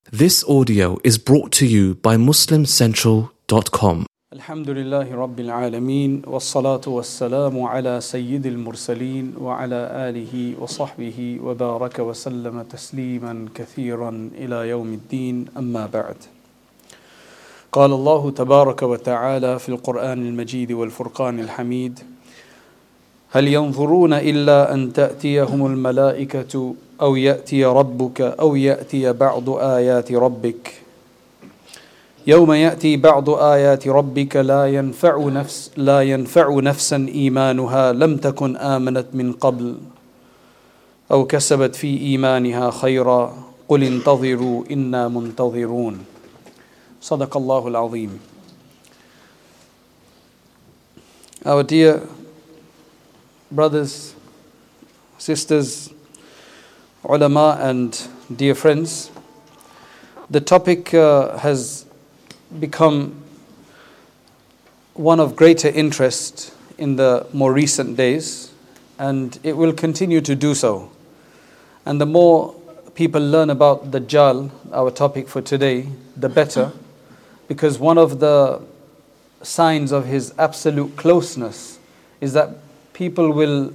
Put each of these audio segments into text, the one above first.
This audio is brought to you by MuslimCentral.com. Alhamdulillahi Rabbil Alameen, wassalatu wassalamu ala Sayyidil Mursaleen wa ala alihi wa sahbihi wa baraka wa sallama tasliman kathiran ila yawmiddin, amma ba'd. قال الله تبارك وتعالى في القرآن المجيد والفرقان الحميد: هل ينظرون إلا أن تأتيهم الملائكة أو يأتي ربك أو يأتي بعض آيات ربك يوم يأتي بعض آيات ربك لا ينفع نفسا إيمانها لم تكن آمنت من قبل أو كسبت في إيمانها خيرا قل انتظروا إنا منتظرون. صدق الله العظيم. Our dear brothers, sisters, ulama and dear friends, the topic has become one of greater interest in the more recent days, and it will continue to do so. And the more people learn about Dajjal, our topic for today, the better, because one of the signs of his absolute closeness is that people will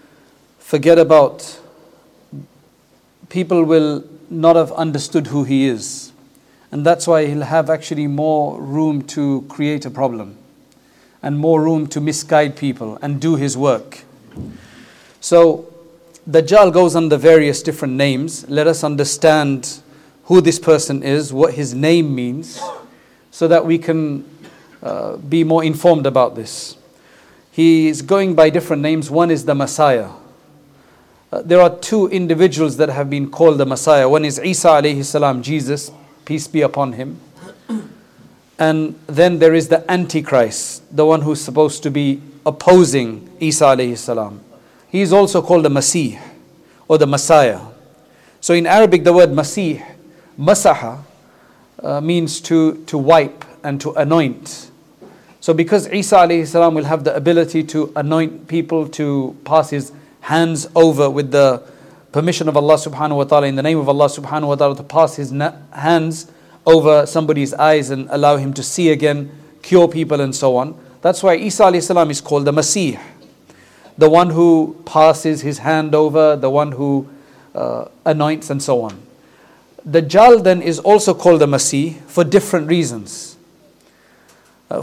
not have understood who he is. And that's why he'll have actually more room to create a problem and more room to misguide people and do his work. So Dajjal goes under various different names. Let us understand who this person is, what his name means, so that we can be more informed about this. He is going by different names. One is the Messiah. There are two individuals that have been called the Messiah. One is Isa alayhi salam, Jesus, peace be upon him. And then there is the Antichrist, the one who's supposed to be opposing Isa alayhi salam. He is also called the Masih or the Messiah. So in Arabic the word Masih, Masaha, means to wipe and to anoint. So because Isa alayhi salam will have the ability to anoint people, to pass his hands over with the permission of Allah subhanahu wa ta'ala, in the name of Allah subhanahu wa ta'ala, to pass his hands over somebody's eyes and allow him to see again, cure people and so on. That's why Isa alayhi salam is called the Masih, the one who passes his hand over, the one who anoints and so on. Dajjal then is also called the Masih for different reasons. And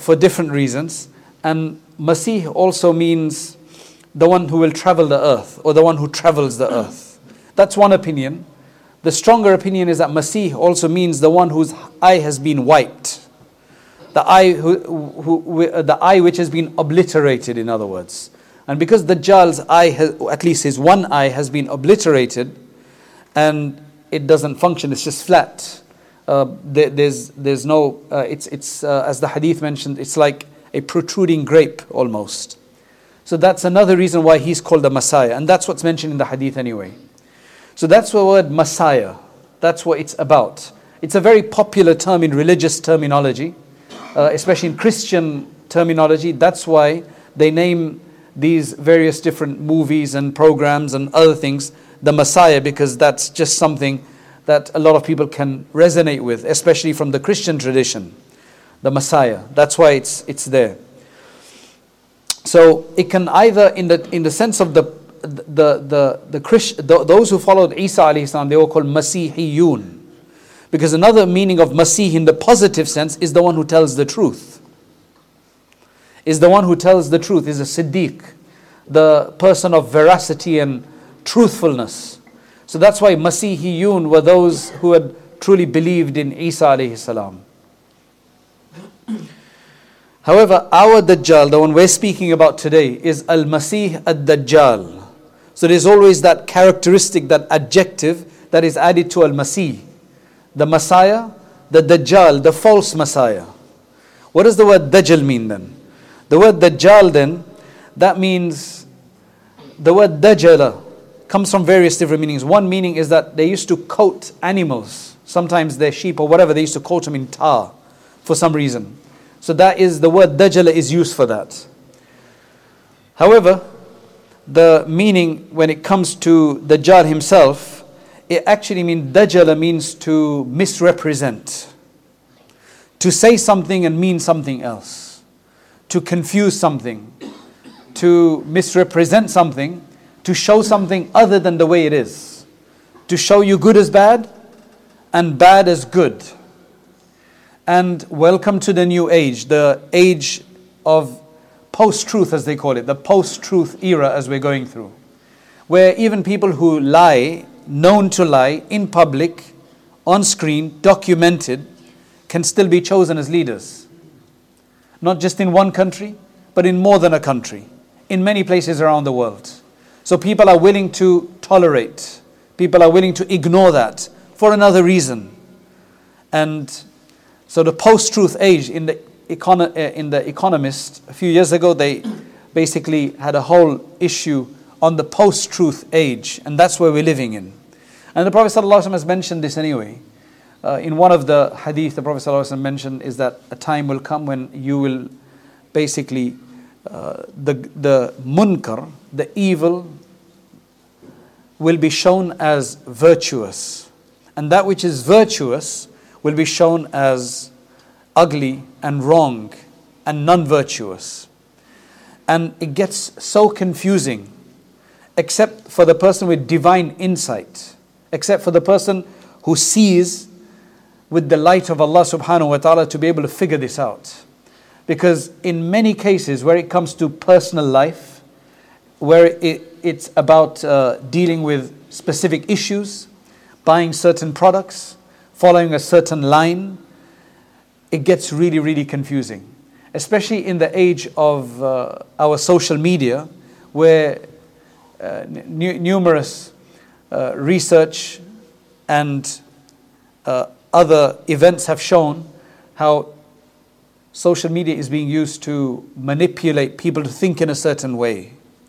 Masih also means the one who will travel the earth, or the one who travels the earth. That's one opinion. The stronger opinion is that Masih also means the one whose eye has been wiped. The eye which has been obliterated, in other words. And because Dajjal's eye, at least his one eye, has been obliterated and it doesn't function, it's just flat. There's no, as the hadith mentioned, it's like a protruding grape almost. So that's another reason why he's called the Messiah. And that's what's mentioned in the hadith anyway. So that's the word Messiah. That's what it's about. It's a very popular term in religious terminology, especially in Christian terminology. That's why they name these various different movies and programs and other things the Messiah, because that's just something that a lot of people can resonate with, especially from the Christian tradition. The Messiah. That's why it's there. So it can either, in the sense of those who followed Isa alayhi salam, they were called Masihiyun, because another meaning of Masih in the positive sense is the one who tells the truth. Is the one who tells the truth, is a Siddiq, the person of veracity and truthfulness. So that's why Masihiyun were those who had truly believed in Isa alayhi salam. However, our Dajjal, the one we're speaking about today, is Al-Masih Ad-Dajjal. So there's always that characteristic, that adjective that is added to Al-Masih. The Messiah, the Dajjal, the false Messiah. What does the word Dajjal mean then? The word Dajjal then, that means, the word Dajjala comes from various different meanings. One meaning is that they used to coat animals, sometimes their sheep or whatever, they used to coat them in tar for some reason. So that is, the word Dajjala is used for that. However, the meaning when it comes to Dajjal himself it actually means, dajjala means to misrepresent. To say something and mean something else. To confuse something. To misrepresent something. To show something other than the way it is. To show you good as bad and bad as good. And welcome to the new age, the age of post-truth as they call it, the post-truth era as we're going through. Where even people who lie, known to lie, in public, on screen, documented, can still be chosen as leaders. Not just in one country, but in more than a country. In many places around the world. So people are willing to tolerate. People are willing to ignore that for another reason. And so the post-truth age, in the Economist, a few years ago, they basically had a whole issue on the post-truth age. And that's where we're living in. And the Prophet ﷺ has mentioned this anyway. In one of the hadith, the Prophet ﷺ mentioned is that a time will come when you will basically, the munkar, the evil, will be shown as virtuous. And that which is virtuous will be shown as ugly and wrong and non-virtuous. And it gets so confusing, except for the person with divine insight, except for the person who sees with the light of Allah subhanahu wa ta'ala to be able to figure this out. Because in many cases where it comes to personal life, where it's about dealing with specific issues, buying certain products, following a certain line, it gets really, really confusing. Especially in the age of our social media, where numerous research and other events have shown how social media is being used to manipulate people to think in a certain way.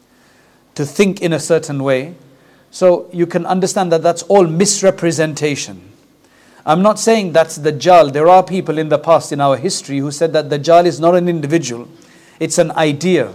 So you can understand that that's all misrepresentation. I'm not saying that's Dajjal. There are people in the past in our history who said that Dajjal is not an individual. It's an idea.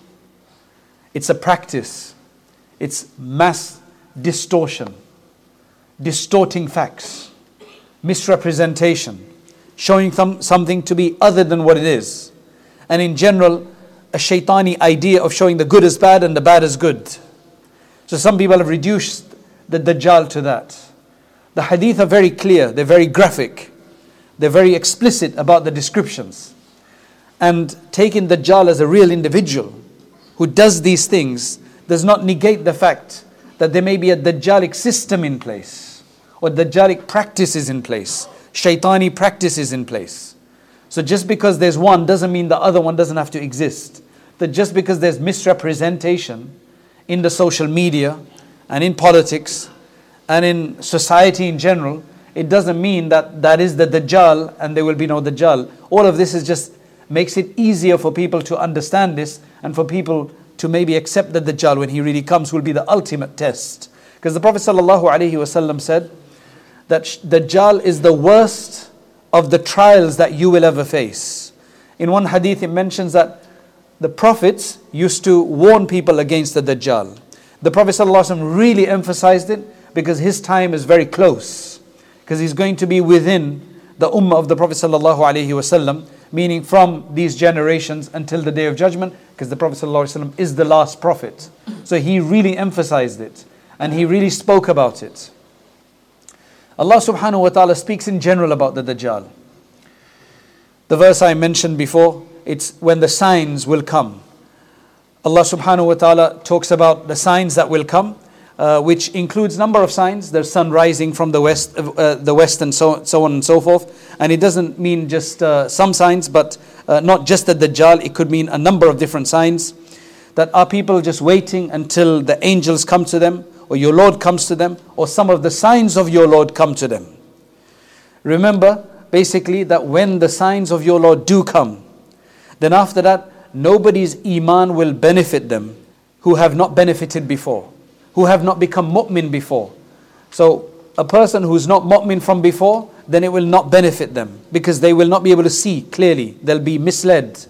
It's a practice. It's mass distortion. Distorting facts. Misrepresentation. Showing something to be other than what it is. And in general, a shaitani idea of showing the good as bad and the bad as good. So some people have reduced the Dajjal to that. The hadith are very clear, they're very graphic, they're very explicit about the descriptions. And taking Dajjal as a real individual who does these things does not negate the fact that there may be a Dajjalic system in place, or Dajjalic practices in place, shaitani practices in place. So just because there's one doesn't mean the other one doesn't have to exist. That just because there's misrepresentation in the social media and in politics and in society in general, it doesn't mean that that is the Dajjal and there will be no Dajjal. All of this is just makes it easier for people to understand this and for people to maybe accept that Dajjal when he really comes will be the ultimate test. Because the Prophet ﷺ said that Dajjal is the worst of the trials that you will ever face. In one hadith it mentions that the prophets used to warn people against the Dajjal. The Prophet ﷺ really emphasized it because his time is very close. Because he's going to be within the ummah of the Prophet ﷺ, meaning from these generations until the Day of Judgment, because the Prophet ﷺ is the last prophet. So he really emphasized it and he really spoke about it. Allah subhanahu wa ta'ala speaks in general about the Dajjal. The verse I mentioned before, it's when the signs will come. Allah subhanahu wa ta'ala talks about the signs that will come, which includes number of signs. The sun rising from the west and so on and so forth. And it doesn't mean just some signs, but not just the Dajjal. It could mean a number of different signs. That are people just waiting until the angels come to them, or your Lord comes to them, or some of the signs of your Lord come to them. Remember, basically, that when the signs of your Lord do come, then after that, nobody's iman will benefit them who have not benefited before, who have not become mu'min before. So, a person who's not mu'min from before, then it will not benefit them, because they will not be able to see clearly. They'll be misled.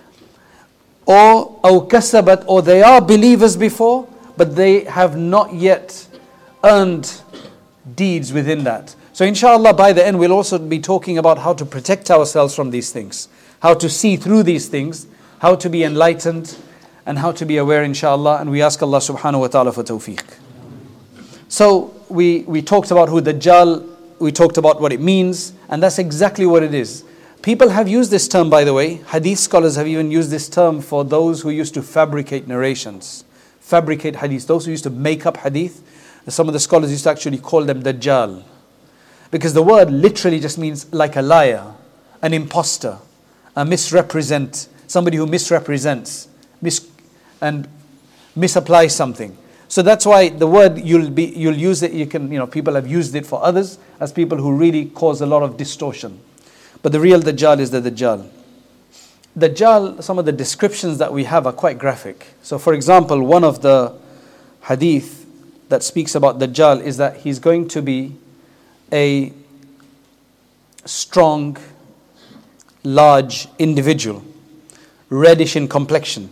Or, أَوْ كَسَبَتْ, or they are believers before, but they have not yet earned deeds within that. So inshallah, by the end, we'll also be talking about how to protect ourselves from these things, how to see through these things, how to be enlightened, and how to be aware, inshallah. And we ask Allah subhanahu wa ta'ala for tawfiq. So we talked about who Dajjal, we talked about what it means, and that's exactly what it is. People have used this term, by the way. Hadith scholars have even used this term for those who used to fabricate narrations, fabricate hadith, those who used to make up hadith. Some of the scholars used to actually call them Dajjal, because the word literally just means like a liar, an imposter, a misrepresent, somebody who misrepresents and misapplies something. So that's why the word you'll use it. People have used it for others as people who really cause a lot of distortion. But the real Dajjal is the Dajjal. Dajjal, some of the descriptions that we have are quite graphic. So for example, one of the hadith that speaks about Dajjal is that he's going to be a strong, large individual, reddish in complexion,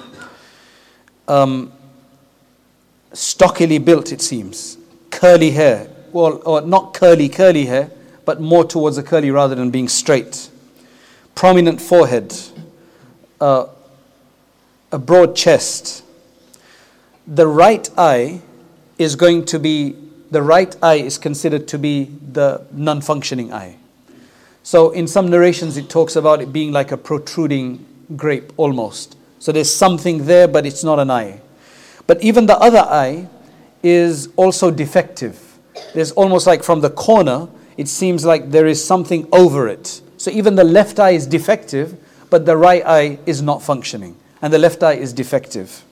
stockily built, it seems, curly hair, well, or not curly hair, but more towards a curly rather than being straight, prominent forehead, a broad chest. The right eye is considered to be the non-functioning eye. So in some narrations it talks about it being like a protruding grape almost. So there's something there, but it's not an eye. But even the other eye is also defective. There's almost like from the corner, it seems like there is something over it. So even the left eye is defective, but the right eye is not functioning. And the left eye is defective.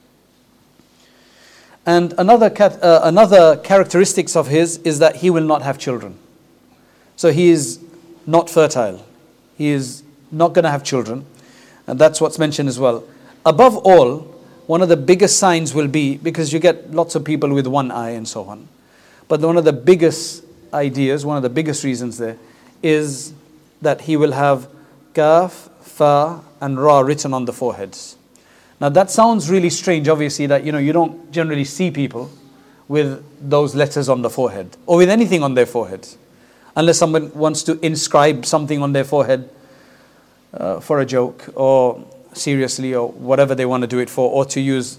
And another characteristics of his is that he will not have children. So he is not fertile. He is not going to have children. And that's what's mentioned as well. Above all, one of the biggest signs will be, because you get lots of people with one eye and so on. But one of the biggest ideas, one of the biggest reasons there, is that he will have Kaf, Fa and Ra written on the foreheads. Now that sounds really strange, obviously, that you don't generally see people with those letters on the forehead or with anything on their forehead, unless someone wants to inscribe something on their forehead for a joke or seriously or whatever they want to do it for, or to use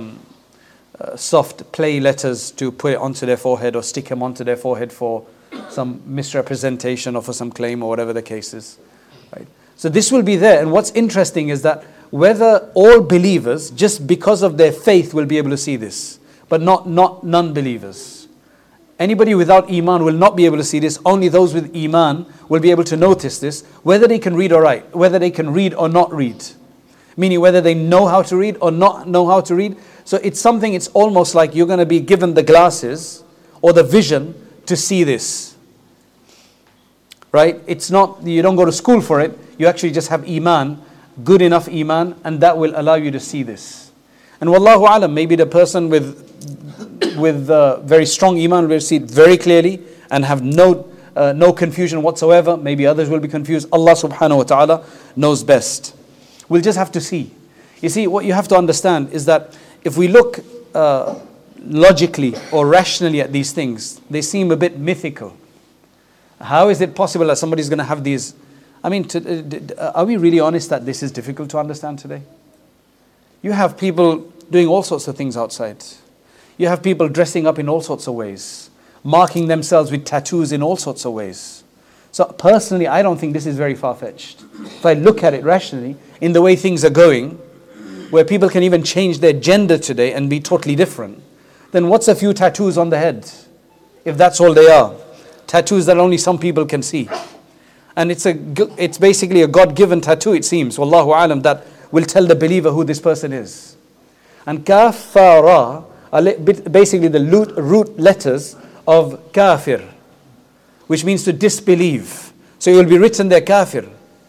soft play letters to put it onto their forehead or stick them onto their forehead for some misrepresentation or for some claim or whatever the case is. Right? So this will be there. And what's interesting is that whether all believers, just because of their faith, will be able to see this, but not non-believers. Anybody without Iman will not be able to see this. Only those with Iman will be able to notice this, whether they can read or write, whether they can read or not read. Meaning whether they know how to read or not know how to read. So it's almost like you're going to be given the glasses or the vision to see this. Right? It's not, you don't go to school for it. You actually just have Iman, good enough Iman, and that will allow you to see this. And wallahu alam, maybe the person with very strong Iman will see it very clearly and have no confusion whatsoever. Maybe others will be confused. Allah subhanahu wa ta'ala knows best. We'll just have to see. You see, what you have to understand is that if we look logically or rationally at these things, they seem a bit mythical. How is it possible that somebody's going to have these? I mean, are we really honest that this is difficult to understand today? You have people doing all sorts of things outside. You have people dressing up in all sorts of ways, marking themselves with tattoos in all sorts of ways. So personally, I don't think this is very far-fetched. If I look at it rationally, in the way things are going, where people can even change their gender today and be totally different, then what's a few tattoos on the head? If that's all they are. Tattoos that only some people can see. And it's basically a God-given tattoo, it seems, wallahu alam, that will tell the believer who this person is. And Kaf, Fa, Ra are basically the root letters of kafir, which means to disbelieve. So it will be written there kafir.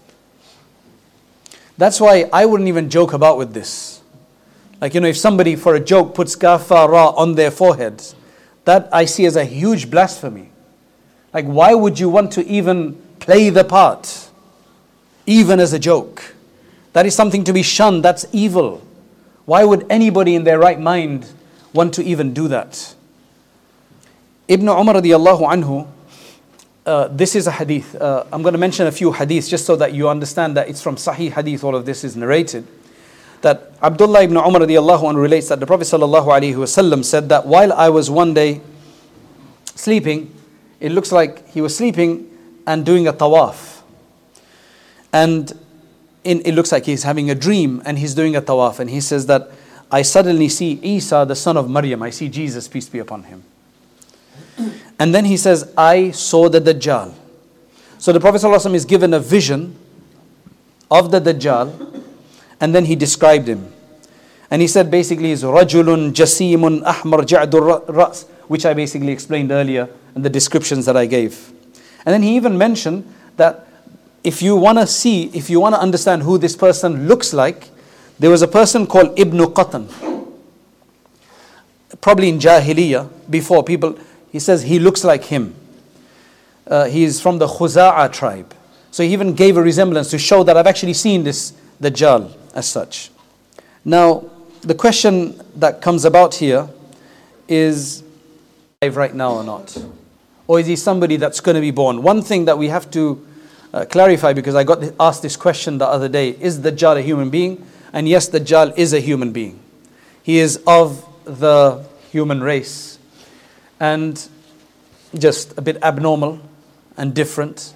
That's why I wouldn't even joke about with this. Like, if somebody for a joke puts Kaf, Fa, Ra on their foreheads, that I see as a huge blasphemy. Like, why would you want to even play the part, even as a joke? That is something to be shunned. That's evil. Why would anybody in their right mind want to even do that? Ibn Umar radiallahu anhu, this is a hadith. I'm going to mention a few hadiths just so that you understand that it's from Sahih hadith, all of this is narrated. That Abdullah ibn Umar radiallahu anhu relates that the Prophet sallallahu alaihi wasallam said that while I was one day sleeping, it looks like he was sleeping and doing a tawaf. And it looks like he's having a dream and he's doing a tawaf. And he says that I suddenly see Isa, the son of Maryam. I see Jesus, peace be upon him. And then he says, I saw the Dajjal. So the Prophet ﷺ is given a vision of the Dajjal, and then he described him. And he said basically he's Rajulun Jasimun Ahmar Ja'dur Ras, which I basically explained earlier in the descriptions that I gave. And then he even mentioned that if you want to understand who this person looks like, there was a person called Ibn Qatan. Probably in Jahiliyyah, before people, he says he looks like him. He is from the Khuza'a tribe. So he even gave a resemblance to show that I've actually seen this Dajjal as such. Now, the question that comes about here is, alive right now or not? Or is he somebody that's going to be born? One thing that we have to clarify, because I got asked this question the other day, is Dajjal a human being? And yes, Dajjal is a human being. He is of the human race and just a bit abnormal and different.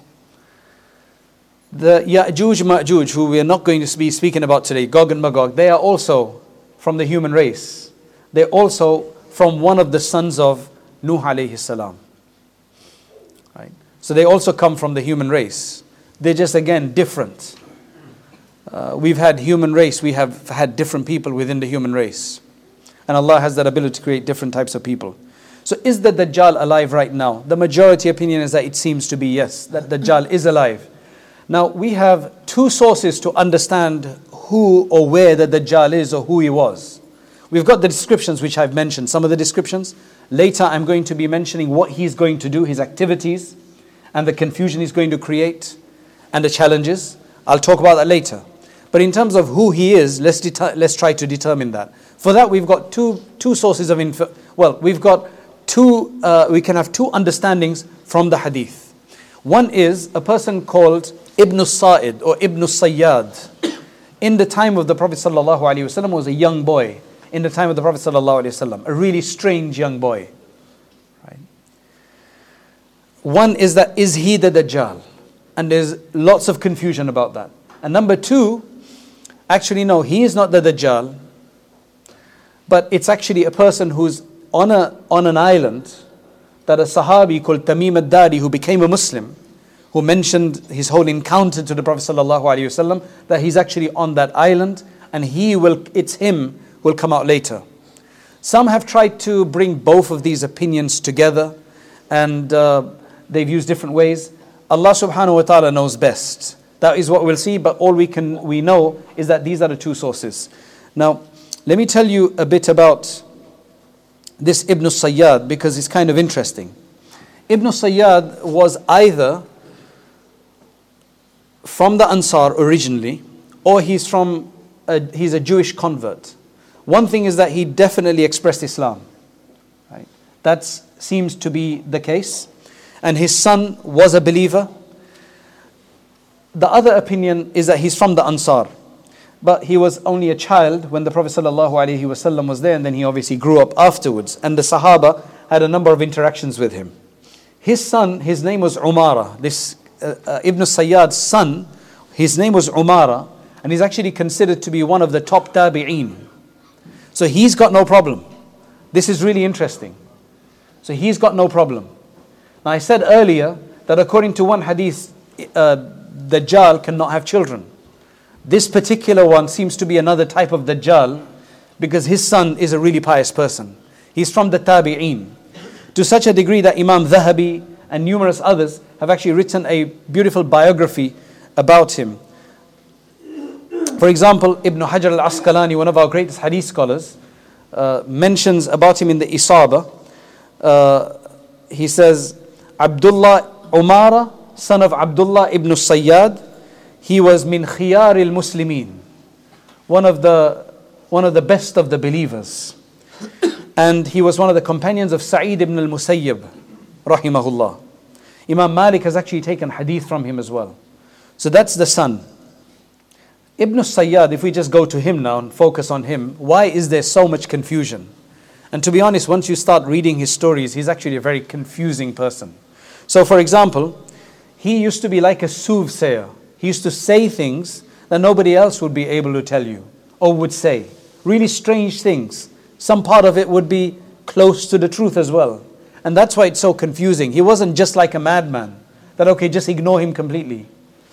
The Ya'juj Ma'juj, who we are not going to be speaking about today, Gog and Magog, they are also from the human race. They're also from one of the sons of Nuh alayhi salam. Right? So they also come from the human race. They're just again different. We've had human race, we have had different people within the human race. And Allah has that ability to create different types of people. So is the Dajjal alive right now? The majority opinion is that it seems to be yes, that Dajjal is alive. Now we have two sources to understand who or where the Dajjal is or who he was. We've got the descriptions which I've mentioned, some of the descriptions. Later I'm going to be mentioning what he's going to do, his activities, and the confusion he's going to create, and the challenges. I'll talk about that later. But in terms of who he is, let's try to determine that. For that we've got two sources of info. Well, we've got we can have two understandings from the hadith. One is a person called Ibn Sa'id or Ibn Sayyad. In the time of the Prophet sallallahu alaihi wasallam was a young boy. In the time of the Prophet sallallahu alaihi wasallam, a really strange young boy. Right? One is that, is he the Dajjal? And there's lots of confusion about that. And number two, actually no, he is not the Dajjal, but it's actually a person who's on an island, that a Sahabi called Tamim ad-Dari, who became a Muslim, who mentioned his whole encounter to the Prophet sallallahu alaihi wasallam, that he's actually on that island, and it's him who will come out later. Some have tried to bring both of these opinions together, and they've used different ways. Allah subhanahu wa ta'ala knows best. That is what we'll see, but all we know is that these are the two sources. Now, let me tell you a bit about this Ibn Sayyad, because it's kind of interesting. Ibn Sayyad was either from the Ansar originally, or he's a Jewish convert. One thing is that he definitely expressed Islam. Right? That seems to be the case. And his son was a believer. The other opinion is that he's from the Ansar. But he was only a child when the Prophet ﷺ was there, and then he obviously grew up afterwards. And the Sahaba had a number of interactions with him. His son, his name was Umara. This Ibn Sayyad's son, his name was Umara, and he's actually considered to be one of the top tabi'een. So he's got no problem. This is really interesting. So he's got no problem. Now I said earlier that according to one hadith, Dajjal cannot have children. This particular one seems to be another type of Dajjal, because his son is a really pious person. He's from the tabi'een. To such a degree that Imam Dhahabi and numerous others have actually written a beautiful biography about him. For example, Ibn Hajar al-Asqalani, one of our greatest hadith scholars, mentions about him in the Isaba. He says, Abdullah Umara, son of Abdullah ibn Sayyad, he was min khiyar al-Muslimin, one of the best of the believers. And he was one of the companions of Sa'id ibn al-Musayyib, rahimahullah. Imam Malik has actually taken hadith from him as well. So that's the son. Ibn Sayyad, if we just go to him now and focus on him, why is there so much confusion? And to be honest, once you start reading his stories, he's actually a very confusing person. So for example, he used to be like a soothsayer. He used to say things that nobody else would be able to tell you or would say. Really strange things. Some part of it would be close to the truth as well. And that's why it's so confusing. He wasn't just like a madman, that okay, just ignore him completely.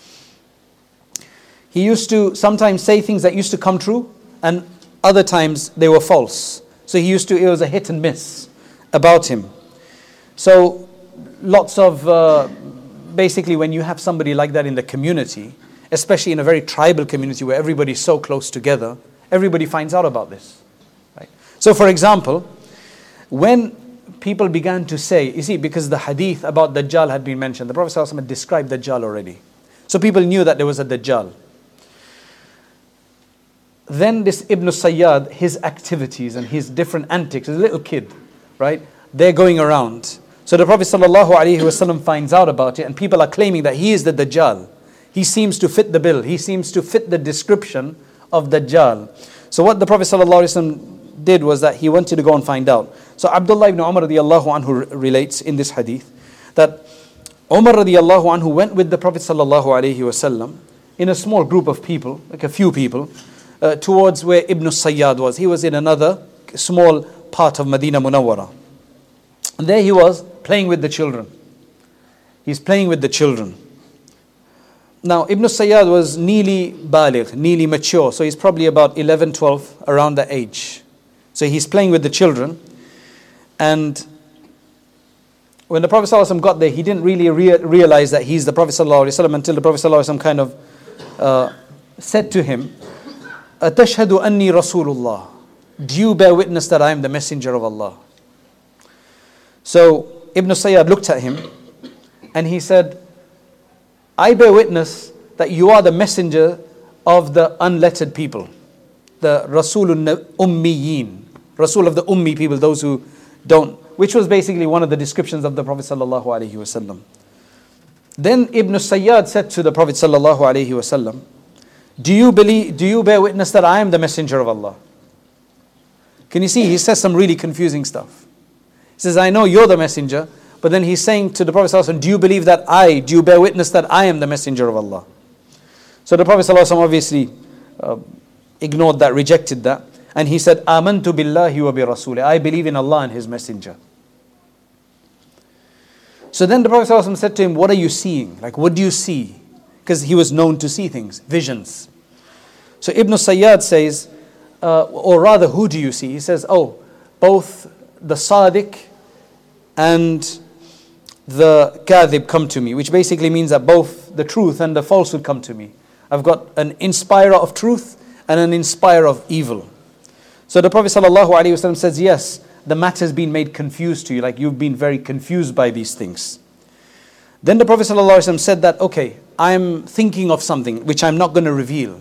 He used to sometimes say things that used to come true, and other times they were false. So it was a hit and miss about him. So lots of, basically when you have somebody like that in the community, especially in a very tribal community where everybody's so close together, everybody finds out about this. Right? So for example, when people began to say, you see, because the hadith about Dajjal had been mentioned, the Prophet ﷺ had described Dajjal already. So people knew that there was a Dajjal. Then this Ibn Sayyad, his activities and his different antics, as a little kid, right? They're going around. So the Prophet ﷺ finds out about it, and people are claiming that he is the Dajjal. He seems to fit the bill. He seems to fit the description of Dajjal. So what the Prophet ﷺ did was that he wanted to go and find out. So Abdullah ibn Umar radiallahu anhu relates in this hadith that Umar radiallahu anhu went with the Prophet ﷺ in a small group of people, like a few people, towards where Ibn Sayyad was. He was in another small part of Medina Munawwara. And there he was playing with the children. He's playing with the children. Now Ibn Sayyad was nearly baligh, nearly mature. So he's probably about 11, 12, around that age. So he's playing with the children. And when the Prophet ﷺ got there, he didn't really realize that he's the Prophet ﷺ until the Prophet ﷺ kind of said to him, Atashhadu anni Rasulullah. Do you bear witness that I am the messenger of Allah? So Ibn Sayyad looked at him and he said, I bear witness that you are the messenger of the unlettered people, the Rasulun Ummiyin, Rasul of the Ummi people, those who don't, which was basically one of the descriptions of the Prophet sallallahu alaihi wasallam. Then Ibn Sayyad said to the Prophet sallallahu alaihi wasallam, do you bear witness that I am the messenger of Allah? Can you see? He says some really confusing stuff. He says, I know you're the messenger, but then he's saying to the Prophet ﷺ, do you bear witness that I am the messenger of Allah? So the Prophet ﷺ obviously ignored that, rejected that. And he said, Amantu billahi wa bi rasulih. I believe in Allah and His messenger. So then the Prophet ﷺ said to him, what are you seeing? Like, what do you see? Because he was known to see things, visions. So Ibn Sayyad says, or rather, who do you see? He says, both the Sadiq and the Kadhib come to me, which basically means that both the truth and the falsehood come to me. I've got an inspirer of truth and an inspirer of evil. So the Prophet ﷺ says, yes, the matter's been made confused to you, like you've been very confused by these things. Then the Prophet ﷺ said that, okay, I'm thinking of something which I'm not going to reveal.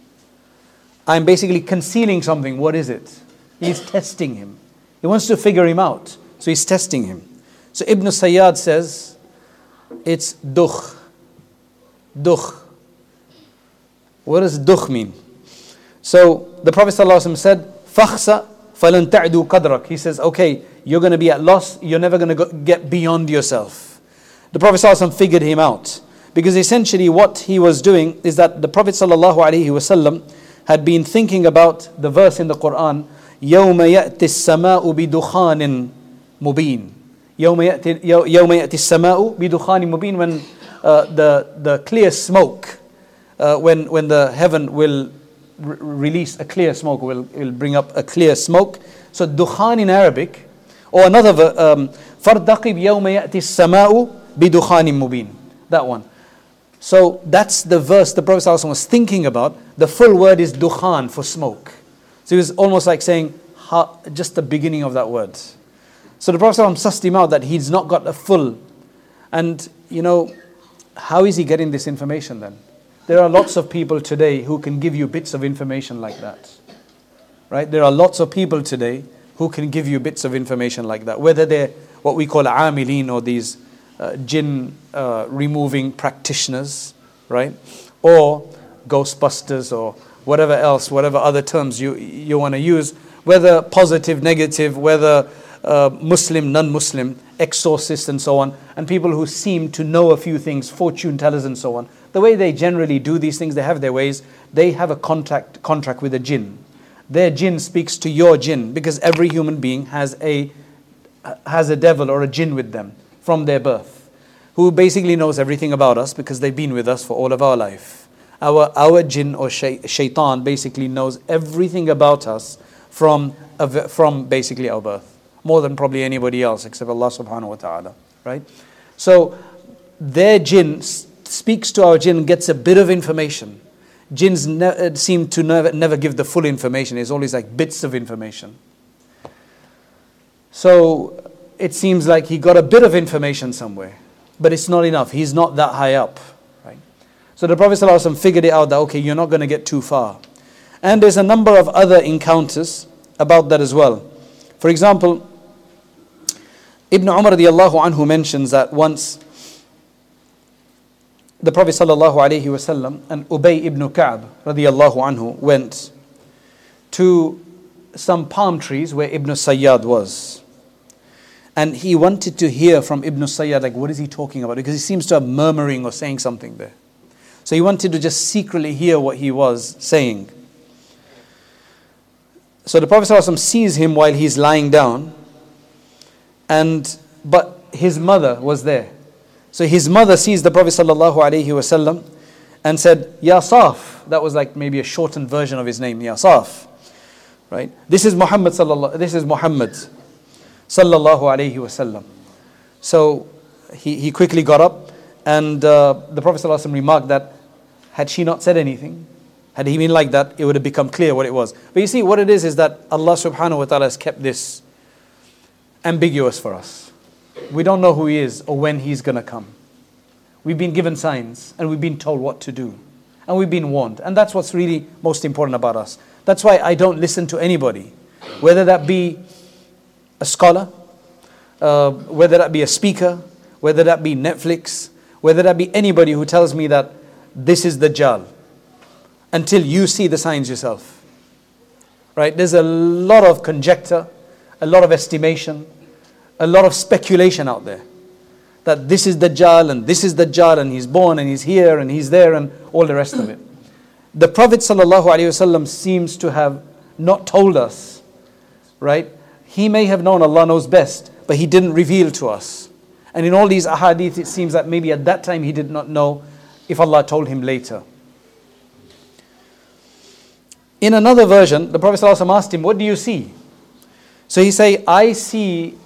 I'm basically concealing something. What is it? He's testing him. He wants to figure him out. So he's testing him. So Ibn Sayyad says, it's dukh. Dukh. What does dukh mean? So the Prophet ﷺ said, فَخْسَ فَلَنْ تَعْدُوا قَدْرَكَ. He says, okay, you're going to be at loss. You're never going to get beyond yourself. The Prophet ﷺ figured him out. Because essentially what he was doing is that the Prophet ﷺ had been thinking about the verse in the Quran, يَوْمَ يَأْتِ السَّمَاءُ بِدُخَانٍ مُبِينٍ. يَوْمَ يَأْتِ السَّمَاءُ بِدُخَانٍ مُبِينٍ. When the clear smoke, when the heaven will release a clear smoke, will bring up a clear smoke. So dukhan in Arabic, or another فَارْتَقِبْ يَوْمَ يَأْتِ السَّمَاءُ بِدُخَانٍ مُبِينٍ. That one. So that's the verse the Prophet ﷺ was thinking about. The full word is dukhan, for smoke. So he was almost like saying just the beginning of that word. So the Prophet ﷺ sussed him out that he's not got a full. And how is he getting this information then? There are lots of people today who can give you bits of information like that. Right? There are lots of people today who can give you bits of information like that. Whether they're what we call amilin, or these jinn removing practitioners, right? Or ghostbusters, or whatever else, whatever other terms you want to use, whether positive, negative, whether Muslim, non-Muslim, exorcists and so on, and people who seem to know a few things, fortune tellers and so on. The way they generally do these things, they have their ways. They have a contract with a jinn. Their jinn speaks to your jinn, because every human being has a devil or a jinn with them from their birth, who basically knows everything about us because they've been with us for all of our life. Our jinn or shaitan basically knows everything about us from basically our birth, more than probably anybody else except Allah subhanahu wa ta'ala, right? So their jinn speaks to our jinn, gets a bit of information. Jinns seem to never give the full information. It's always like bits of information. So it seems like he got a bit of information somewhere, but it's not enough. He's not that high up, right? So the Prophet ﷺ figured it out that, okay, you're not going to get too far. And there's a number of other encounters about that as well. For example, Ibn Umar radiallahu anhu mentions that once the Prophet sallallahu alaihi wasallam and Ubay ibn Ka'b radiallahu anhu went to some palm trees where Ibn Sayyad was. And he wanted to hear from Ibn Sayyad, like, what is he talking about? Because he seems to have murmuring or saying something there. So he wanted to just secretly hear what he was saying. So the Prophet ﷺ sees him while he's lying down, but his mother was there. So his mother sees the Prophet ﷺ and said, Ya Saf. That was like maybe a shortened version of his name, Ya Saf. Right? This is Muhammad sallallahu alaihi wasallam. So he quickly got up, and the Prophet ﷺ remarked that had she not said anything, had he been like that, it would have become clear what it was. But you see, what it is that Allah subhanahu wa ta'ala has kept this ambiguous for us. We don't know who He is or when He's going to come. We've been given signs and we've been told what to do. And we've been warned. And that's what's really most important about us. That's why I don't listen to anybody. Whether that be a scholar, whether that be a speaker, whether that be Netflix, whether that be anybody who tells me that this is Dajjal, until you see the signs yourself. Right? There's a lot of conjecture, a lot of estimation, a lot of speculation out there. That this is Dajjal and this is Dajjal and he's born and he's here and he's there and all the rest of it. The Prophet ﷺ seems to have not told us, right? He may have known, Allah knows best, but He didn't reveal to us. And in all these ahadith, it seems that maybe at that time He did not know if Allah told him later. In another version, the Prophet ﷺ asked him, what do you see? So he say, I see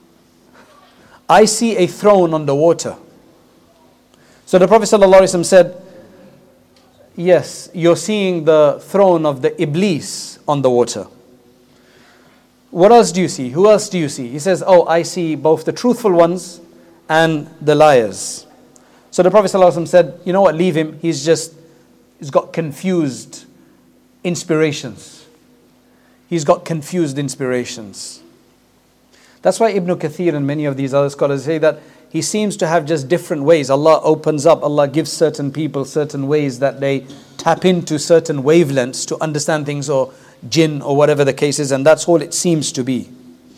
a throne on the water. So the Prophet ﷺ said, yes, you're seeing the throne of the Iblis on the water. What else do you see? Who else do you see? He says, oh, I see both the truthful ones and the liars. So the Prophet ﷺ said, you know what, leave him. He's got confused inspirations. He's got confused inspirations. That's why Ibn Kathir and many of these other scholars say that he seems to have just different ways. Allah opens up, Allah gives certain people certain ways that they tap into certain wavelengths to understand things, or jinn or whatever the case is, and that's all it seems to be.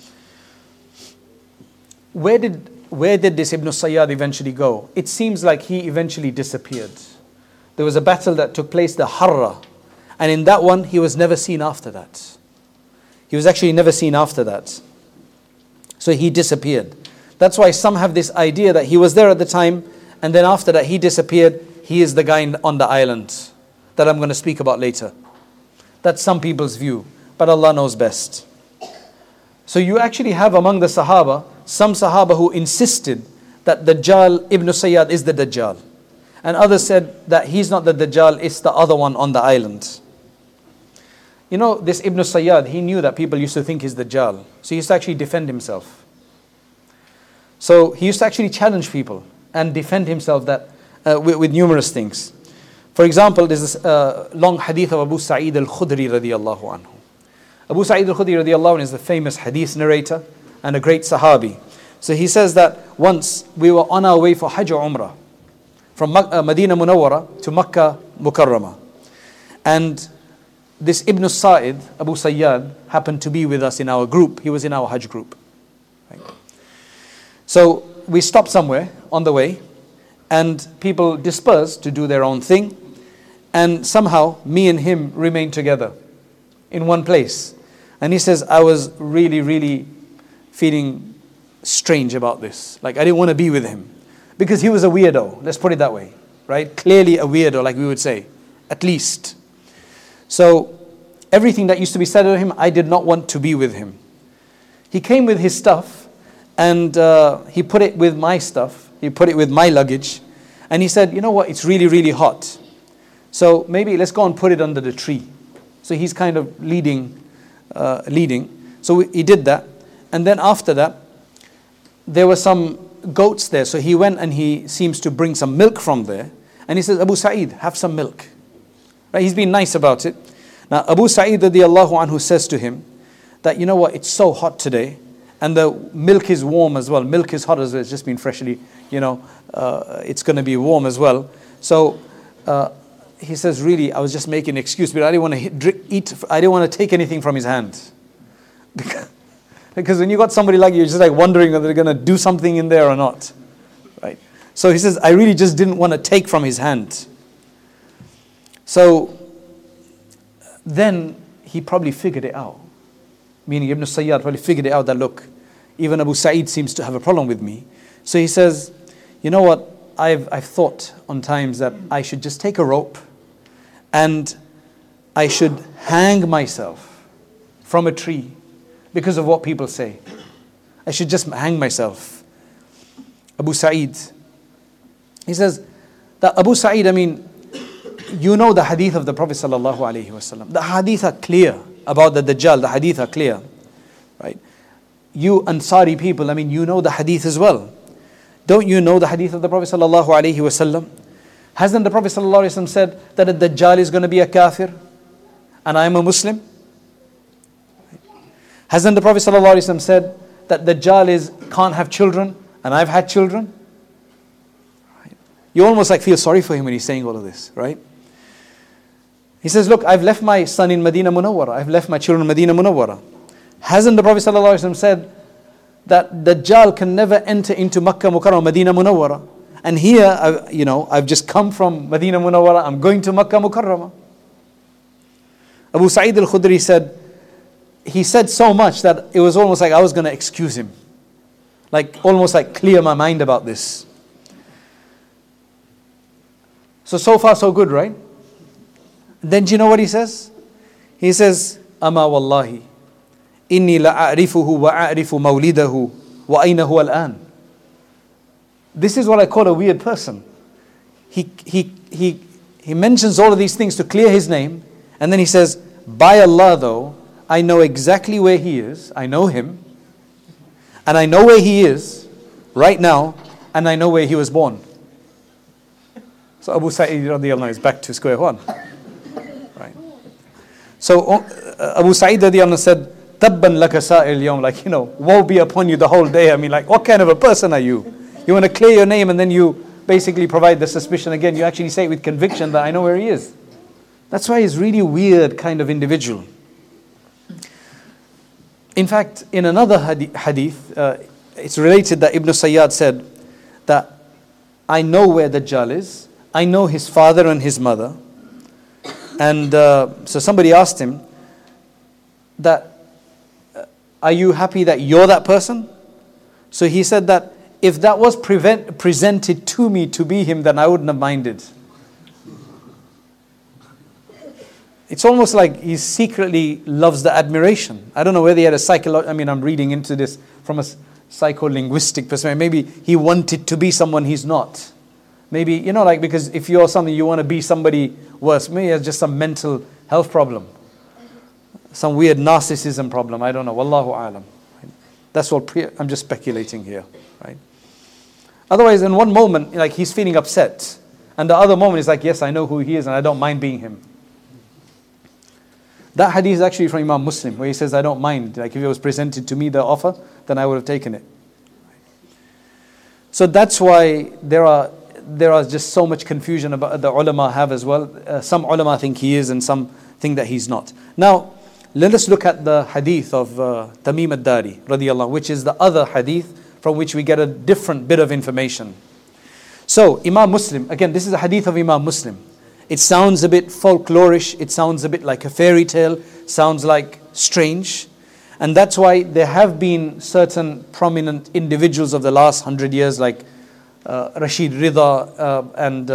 Where did this Ibn Sayyad eventually go? It seems like he eventually disappeared. There was a battle that took place, the Harra, and in that one he was never seen after that. He was actually never seen after that. So he disappeared. That's why some have this idea that he was there at the time, and then after that he disappeared. He is the guy on the island that I'm going to speak about later. That's some people's view, but Allah knows best. So you actually have among the Sahaba, some Sahaba who insisted that Dajjal, Ibn Sayyad is the Dajjal. And others said that he's not the Dajjal, it's the other one on the island. You know, this Ibn Sayyad, he knew that people used to think he's Dajjal. So he used to actually defend himself. So he used to actually challenge people and defend himself with numerous things. For example, there's this long hadith of Abu Sa'id al-Khudri radiyallahu anhu. Abu Sa'id al-Khudri radiyallahu anhu is the famous hadith narrator and a great Sahabi. So he says that once we were on our way for Hajj or Umrah from Medina Munawwara to Makkah Mukarramah. And this Ibn Sa'id, Abu Sayyad, happened to be with us in our group. He was in our Hajj group. Right? So we stopped somewhere on the way, and people dispersed to do their own thing. And somehow, me and him remained together in one place. And he says, I was really, really feeling strange about this. Like, I didn't want to be with him. Because he was a weirdo, let's put it that way. Right? Clearly a weirdo, like we would say. At least. So, everything that used to be said to him, I did not want to be with him. He came with his stuff, and he put it with my stuff. He put it with my luggage. And he said, you know what, it's really, really hot. So maybe let's go and put it under the tree. So he's kind of leading. So he did that. And then after that, there were some goats there. So he went and he seems to bring some milk from there. And he says, Abu Sa'id, have some milk. Right? He's been nice about it. Now Abu Sa'id radiallahu anhu says to him that, you know what, it's so hot today. And the milk is warm as well. Milk is hot as well. It's just been freshly, it's going to be warm as well. So he says, really, I was just making an excuse, but I didn't want to eat. I didn't want to take anything from his hand. Because when you got somebody like you, you're just like wondering whether they're going to do something in there or not. Right? So he says, I really just didn't want to take from his hand. So then he probably figured it out. Meaning Ibn Sayyad probably figured it out that, look, even Abu Sa'id seems to have a problem with me. So he says, you know what, I've thought on times that I should just take a rope and I should hang myself from a tree because of what people say. I should just hang myself. Abu Sa'id. He says that Abu Sa'id, you know the hadith of the Prophet sallallahu alaihi wasallam. The hadith are clear about the Dajjal. The hadith are clear. Right? You Ansari people, you know the hadith as well. Don't you know the hadith of the Prophet sallallahu alaihi wasallam? Hasn't the Prophet sallallahu alaihi wasallam said that a Dajjal is going to be a kafir and I am a Muslim? Hasn't the Prophet sallallahu alaihi wasallam said that Dajjal can't have children and I've had children? Right? You almost like feel sorry for him when he's saying all of this, right? He says, look, I've left my son in Medina Munawwara. I've left my children in Medina Munawwara. Hasn't the Prophet sallallahu alaihi wasallam said that Dajjal can never enter into Makkah Mukarramah, Medina Munawwara? And here, I've just come from Medina Munawwara. I'm going to Makkah Mukarramah. Abu Sa'id al-Khudri said, he said so much that it was almost like I was going to excuse him. Almost like clear my mind about this. So far so good, right? Then do you know what he says? He says, Ama wallahi, inni la'arifuhu wa a'rifu mawlidahu wa ayna huwa al-an. This is what I call a weird person. He mentions all of these things to clear his name, and then he says, by Allah though, I know exactly where he is. I know him. And I know where he is right now, and I know where he was born. So Abu Sa'id radiallahu anhu is back to square one. Right. So Abu Sa'id radiallahu anhu said, Tabban laka sa'il yawm, woe be upon you the whole day. What kind of a person are you? You want to clear your name and then you basically provide the suspicion again. You actually say it with conviction that I know where he is. That's why he's really weird kind of individual. In fact, in another hadith, it's related that Ibn Sayyad said that I know where Dajjal is. I know his father and his mother. And so somebody asked him that, are you happy that you're that person? So he said that if that was presented to me to be him, then I wouldn't have minded. It's almost like he secretly loves the admiration. I don't know whether he had a I'm reading into this from a psycholinguistic perspective. Maybe he wanted to be someone he's not. Maybe, because if you're something, you want to be somebody worse. Maybe it's just some mental health problem. Some weird narcissism problem. I don't know. Wallahu a'lam. That's all. I'm just speculating here. Right? Otherwise, in one moment, he's feeling upset. And the other moment is like, yes, I know who he is and I don't mind being him. That hadith is actually from Imam Muslim, where he says, I don't mind. If it was presented to me, the offer, then I would have taken it. So that's why there are just so much confusion about the ulama have as well. Some ulama think he is and some think that he's not. Now, let us look at the hadith of Tamim ad-Dari radiyallahu, which is the other hadith from which we get a different bit of information. So, Imam Muslim, again, this is a hadith of Imam Muslim. It sounds a bit folklorish, it sounds a bit like a fairy tale, sounds like strange. And that's why there have been certain prominent individuals of the last 100 years like Rashid Rida and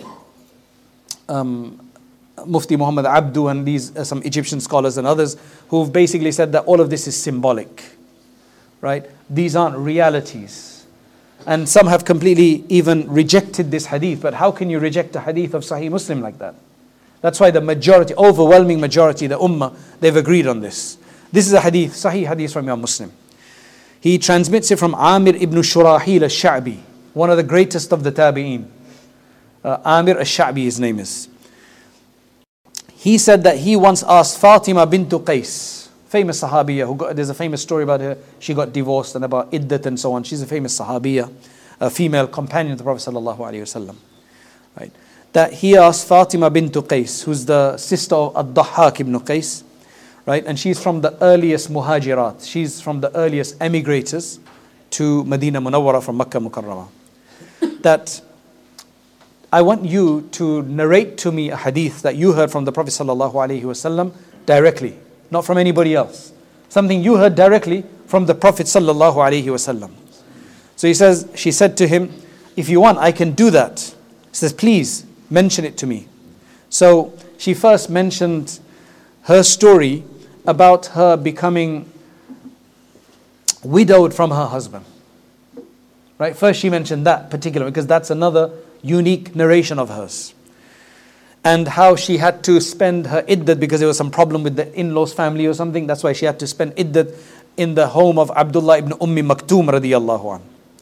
Mufti Muhammad Abdu and these some Egyptian scholars and others who've basically said that all of this is symbolic, right? These aren't realities. And some have completely even rejected this hadith. But how can you reject a hadith of Sahih Muslim like that? That's why the majority, overwhelming majority, the ummah, they've agreed on this. This is a hadith, Sahih hadith from Imam Muslim. He transmits it from Amir ibn Shurahil al-Sha'bi, one of the greatest of the tabi'een. Amir al-Sha'bi, his name is. He said that he once asked Fatima bint Qais, famous Sahabiya, there's a famous story about her. She got divorced and about iddat and so on. She's a famous Sahabiya, a female companion of the Prophet sallallahu alaihi wasallam. Right? That he asked Fatima bint Qais, who's the sister of Ad-Dahhak ibn Qais, right? And she's from the earliest muhajirat. She's from the earliest emigrators to Medina Munawwara from Makkah Mukarramah. That I want you to narrate to me a hadith that you heard from the Prophet sallallahu alaihi wasallam directly, not from anybody else. Something you heard directly from the Prophet sallallahu alaihi wasallam. So she said to him, if you want, I can do that. He says, please mention it to me. So she first mentioned her story about her becoming widowed from her husband. Right? First she mentioned that particular, because that's another unique narration of hers. And how she had to spend her iddat because there was some problem with the in-laws family or something. That's why she had to spend iddat in the home of Abdullah ibn Maktoum radiyallahu an.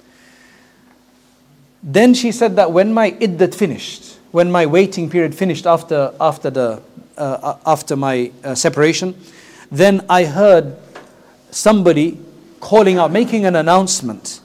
Then she said that when my iddat finished, when my waiting period finished after my separation, then I heard somebody calling out, making an announcement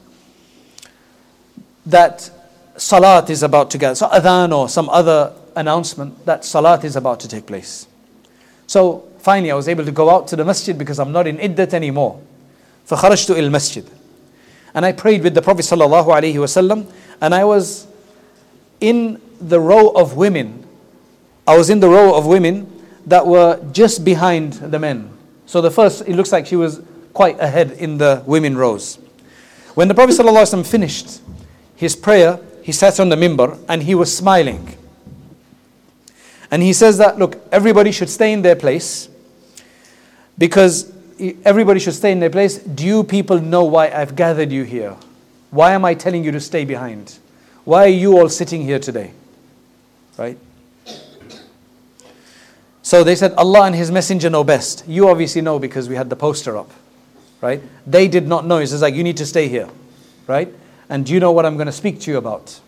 that Salat is about to get, so adhan or some other announcement that Salat is about to take place. So finally I was able to go out to the masjid because I'm not in iddat anymore. فَخَرَجْتُ إِلَى الْمَسْجِدِ. And I prayed with the Prophet sallallahu alaihi wasallam, and I was in the row of women. I was in the row of women that were just behind the men. So the first, it looks like she was quite ahead in the women rows. When the Prophet sallallahu alaihi wasallam finished his prayer, he sat on the minbar and he was smiling. And he says that, look, everybody should stay in their place, because everybody should stay in their place. Do you people know why I've gathered you here? Why am I telling you to stay behind? Why are you all sitting here today? Right? So they said, Allah and His Messenger know best. You obviously know because we had the poster up. Right? They did not know. It's like, you need to stay here. Right? And do you know what I'm going to speak to you about?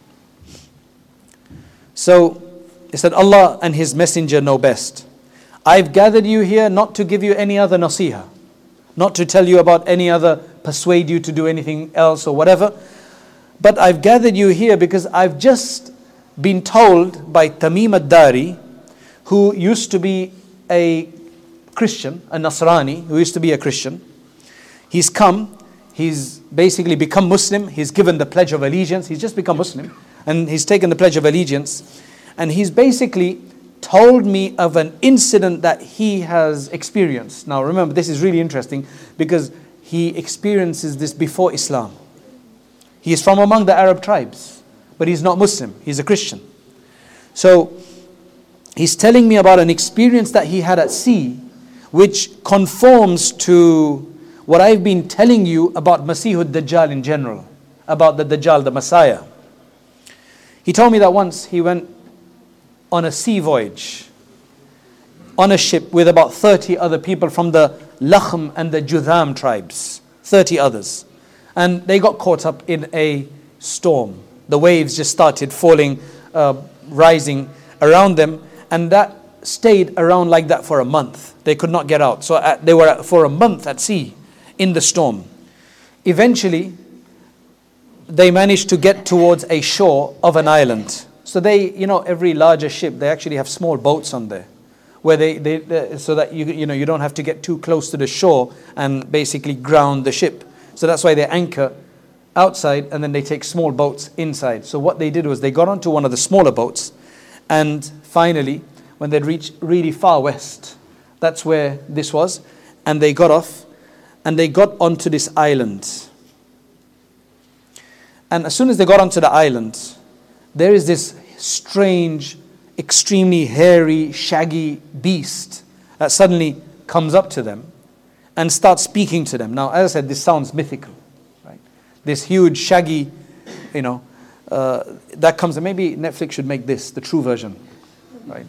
So he said, Allah and His Messenger know best. I've gathered you here not to give you any other nasiha, not to tell you about any other, persuade you to do anything else or whatever. But I've gathered you here because I've just been told by Tamim ad-Dari, who used to be a Christian, a Nasrani, who used to be a Christian. He's come, he's basically become Muslim, he's given the Pledge of Allegiance, he's just become Muslim, and he's taken the Pledge of Allegiance. And he's basically told me of an incident that he has experienced. Now remember, this is really interesting because he experiences this before Islam. He is from among the Arab tribes, but he's not Muslim, he's a Christian. So he's telling me about an experience that he had at sea, which conforms to what I've been telling you about Masihud Dajjal in general, about the Dajjal, the Messiah. He told me that once he went on a sea voyage, on a ship with about 30 other people from the Lakhm and the Judham tribes, 30 others. And they got caught up in a storm. The waves just started falling, rising around them, and that stayed around like that for a month. They could not get out. So they were for a month at sea in the storm. Eventually, they managed to get towards a shore of an island. So they, every larger ship, they actually have small boats on there, where they so that you don't have to get too close to the shore and basically ground the ship. So that's why they anchor outside and then they take small boats inside. So what they did was they got onto one of the smaller boats, and finally, when they'd reached really far west, that's where this was, and they got off and they got onto this island. And as soon as they got onto the island, there is this strange, extremely hairy, shaggy beast that suddenly comes up to them and starts speaking to them. Now, as I said, this sounds mythical, right? This huge, shaggy, that comes, and maybe Netflix should make this the true version, right?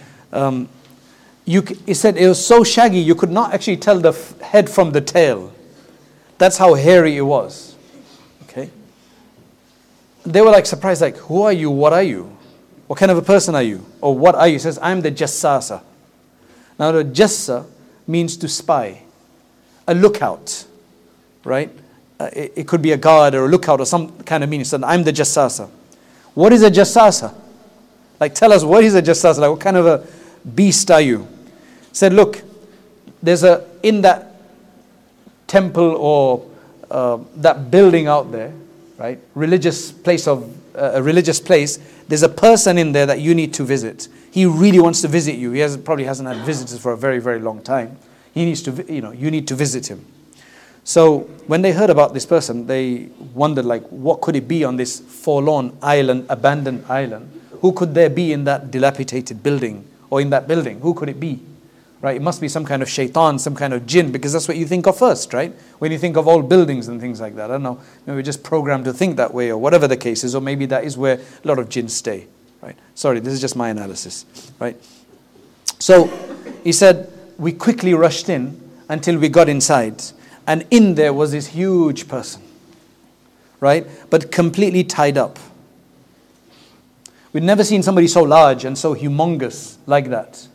It said it was so shaggy you could not actually tell the head from the tail. That's how hairy it was. Okay. They were like surprised, like, who are you? What are you? What kind of a person are you? Or what are you? He says, I'm the Jassasa. Now the Jassa means to spy, a lookout, right? It could be a guard or a lookout or some kind of meaning. So I'm the Jassasa. What is a Jassasa? Like, tell us, what is a Jassasa? Like, what kind of a beast are you? Said, look, there's in that temple or that building out there, right? A religious place, there's a person in there that you need to visit. He really wants to visit you. Probably hasn't had visitors for a very, very long time. He needs to, you need to visit him. So when they heard about this person, they wondered, like, what could it be on this forlorn island, abandoned island? Who could there be in that dilapidated building or in that building? Who could it be? Right? It must be some kind of shaitan, some kind of jinn, because that's what you think of first, right? When you think of old buildings and things like that. I don't know. Maybe we're just programmed to think that way, or whatever the case is, or maybe that is where a lot of jinns stay. Right? Sorry, this is just my analysis. Right? So he said, we quickly rushed in until we got inside. And in there was this huge person. Right? But completely tied up. We'd never seen somebody so large and so humongous like that.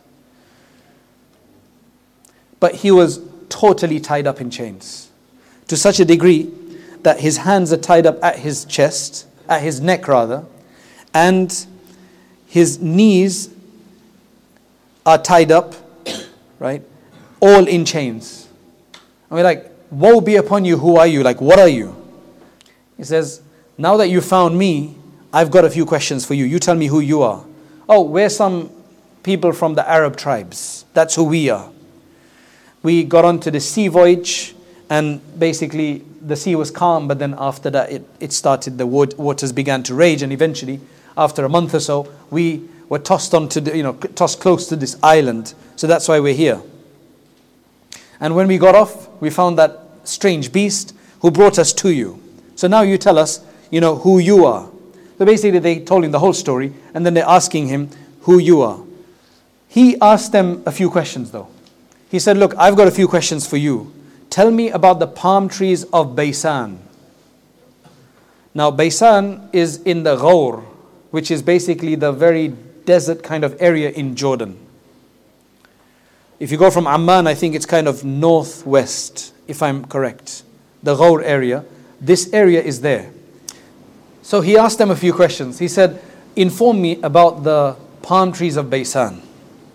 But he was totally tied up in chains, to such a degree that his hands are tied up at his chest, at his neck rather, and his knees are tied up, right? All in chains. And we're like, woe be upon you, who are you? Like, what are you? He says, now that you found me, I've got a few questions for you. You tell me who you are. Oh, we're some people from the Arab tribes. That's who we are. We got onto the sea voyage, and basically the sea was calm, but then after that it started, the waters began to rage, and eventually after a month or so we were tossed onto tossed close to this island. So that's why we're here. And when we got off, we found that strange beast who brought us to you. So now you tell us, who you are. So basically they told him the whole story, and then they're asking him who you are. He asked them a few questions though. He said, look, I've got a few questions for you. Tell me about the palm trees of Baysan. Now, Baysan is in the Ghawr, which is basically the very desert kind of area in Jordan. If you go from Amman, I think it's kind of northwest, if I'm correct. The Ghawr area. This area is there. So he asked them a few questions. He said, inform me about the palm trees of Baysan.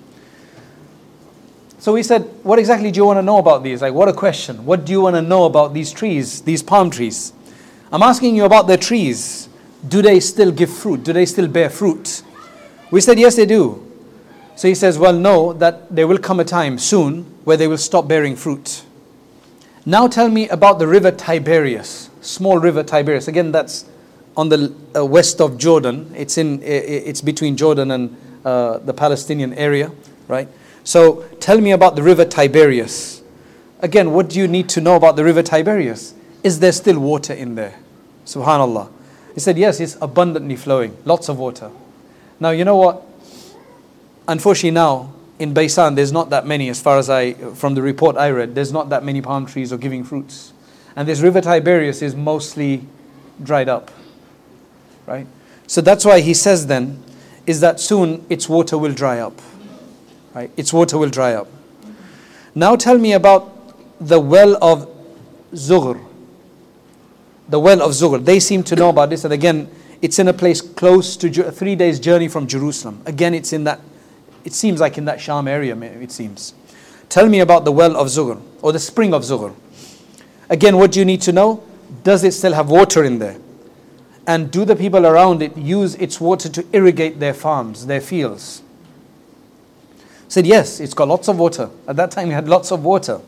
So we said, what exactly do you want to know about these? Like, what a question. What do you want to know about these trees, these palm trees? I'm asking you about the trees. Do they still give fruit? Do they still bear fruit? We said, yes, they do. So he says, well, no, that there will come a time soon where they will stop bearing fruit. Now tell me about the river Tiberias, small river Tiberias. Again, that's on the west of Jordan. It's between Jordan and the Palestinian area, right? So tell me about the river Tiberias. Again, what do you need to know about the river Tiberias? Is there still water in there? Subhanallah. He said, yes, it's abundantly flowing. Lots of water. Now, you know what? Unfortunately now, in Baysan, there's not that many, from the report I read, there's not that many palm trees or giving fruits. And this river Tiberias is mostly dried up. Right? So that's why he says then, is that soon its water will dry up. Right? Its water will dry up. Now tell me about the well of Zughr. the well of Zughur. They seem to know about this, and again, it's in a place close to a 3 days journey from Jerusalem. Again, it seems like in that Sham area, it seems. Tell me about the well of Zughur, or the spring of Zughur. Again, what do you need to know? Does it still have water in there? And do the people around it use its water to irrigate their farms, their fields? Said, yes, it's got lots of water. At that time, it had lots of water.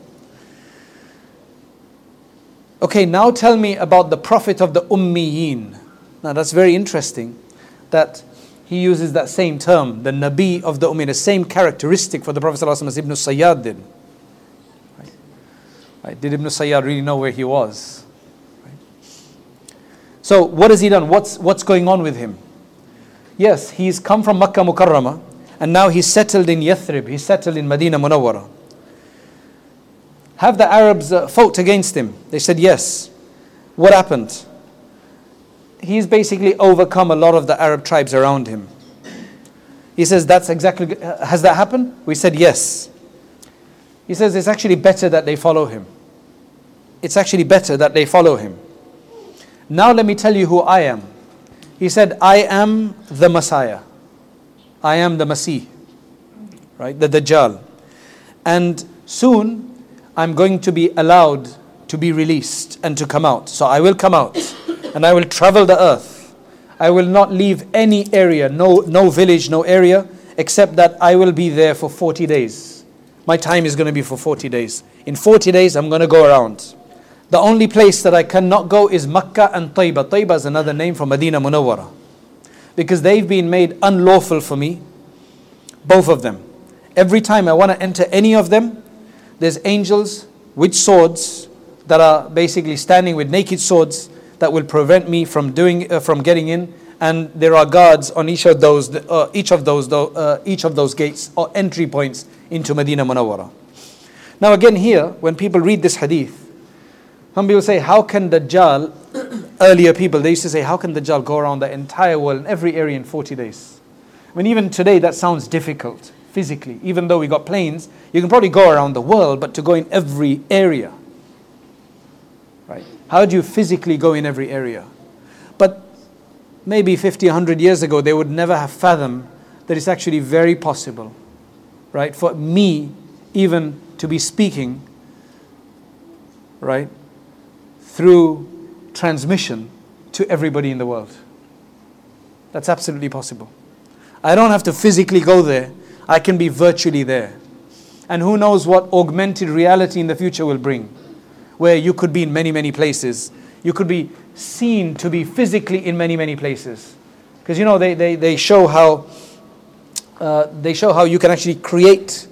Okay, now tell me about the prophet of the Ummiyeen. Now that's very interesting that he uses that same term, the Nabi of the Ummi, the same characteristic for the Prophet ﷺ as Ibn Sayyad did. Right? Did Ibn Sayyad really know where he was? Right? So what has he done? What's going on with him? Yes, he's come from Makkah Mukarramah and now he's settled in Yathrib, he's settled in Medina Munawwara. Have the Arabs fought against him? They said yes. What happened? He's basically overcome a lot of the Arab tribes around him. He says, has that happened? We said yes. He says, it's actually better that they follow him. It's actually better that they follow him. Now let me tell you who I am. He said, I am the Messiah. I am the Masih. Right? The Dajjal. And soon, I'm going to be allowed to be released and to come out. So I will come out and I will travel the earth. I will not leave any area, no village, no area, except that I will be there for 40 days. My time is going to be for 40 days. In 40 days, I'm going to go around. The only place that I cannot go is Makkah and Taiba. Taiba is another name for Medina Munawwara. Because they've been made unlawful for me, both of them. Every time I want to enter any of them, there's angels with swords that are basically standing with naked swords that will prevent me from getting in, and there are guards on each of those gates or entry points into Medina Munawwara. Now again here, when people read this hadith, some people say, how can Dajjal, earlier people, they used to say, how can Dajjal go around the entire world in every area in 40 days? I mean, even today that sounds difficult physically. Even though we got planes, you can probably go around the world, but to go in every area, right? How do you physically go in every area? But maybe 50, 100 years ago, they would never have fathomed that it's actually very possible, right? For me, even to be speaking, right, through transmission to everybody in the world. That's absolutely possible. I don't have to physically go there. I can be virtually there. And who knows what augmented reality in the future will bring, where you could be in many, many places. You could be seen to be physically in many, many places. Because they show how you can actually create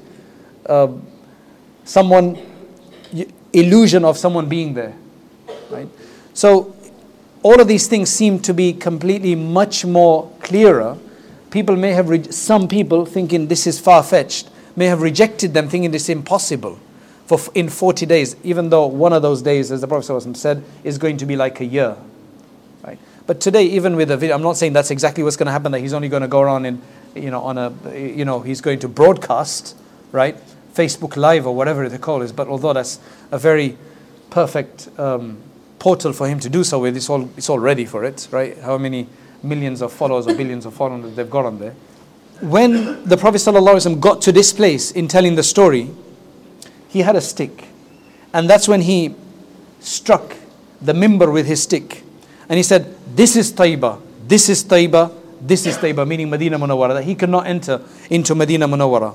illusion of someone being there. Right? So all of these things seem to be completely much more clearer. People may have, some people thinking this is far-fetched, may have rejected them thinking this is impossible in 40 days, even though one of those days, as the Prophet ﷺ said, is going to be like a year. Right? But today, even with a video, I'm not saying that's exactly what's going to happen, that he's only going to go around he's going to broadcast, right? Facebook Live or whatever the call is, but although that's a very perfect portal for him to do so with, it's all ready for it, right? How many millions of followers or billions of followers that they've got on there. When the Prophet ﷺ got to this place in telling the story, he had a stick. And that's when he struck the mimbar with his stick. And he said, this is Taiba, this is Taiba, this is Taiba, meaning Medina Munawwara, that he could not enter into Medina Munawwara.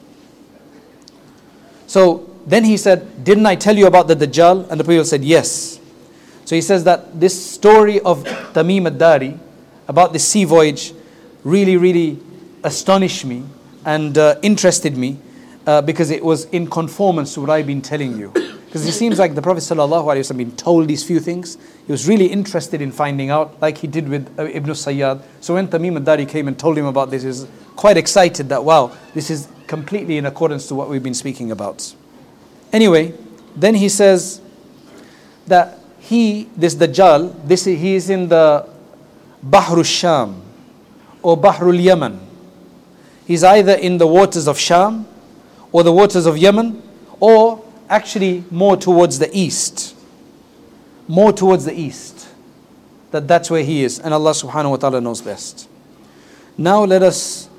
So then he said, didn't I tell you about the Dajjal? And the Prophet said, yes. So he says that this story of Tamim ad-Dari, about the sea voyage, really, really astonished me and interested me because it was in conformance to what I've been telling you. Because it seems like the Prophet ﷺ been told these few things. He was really interested in finding out, like he did with Ibn Sayyad. So when Tamim ad-Dari came and told him about this, he was quite excited that, wow, this is completely in accordance to what we've been speaking about. Anyway, then he says that this Dajjal, he is in the Bahrul Sham or Bahrul Yaman. He's either in the waters of Sham or the waters of Yemen, or actually more towards the east. More towards the east. that that's where he is, and Allah subhanahu wa ta'ala knows best. Now let us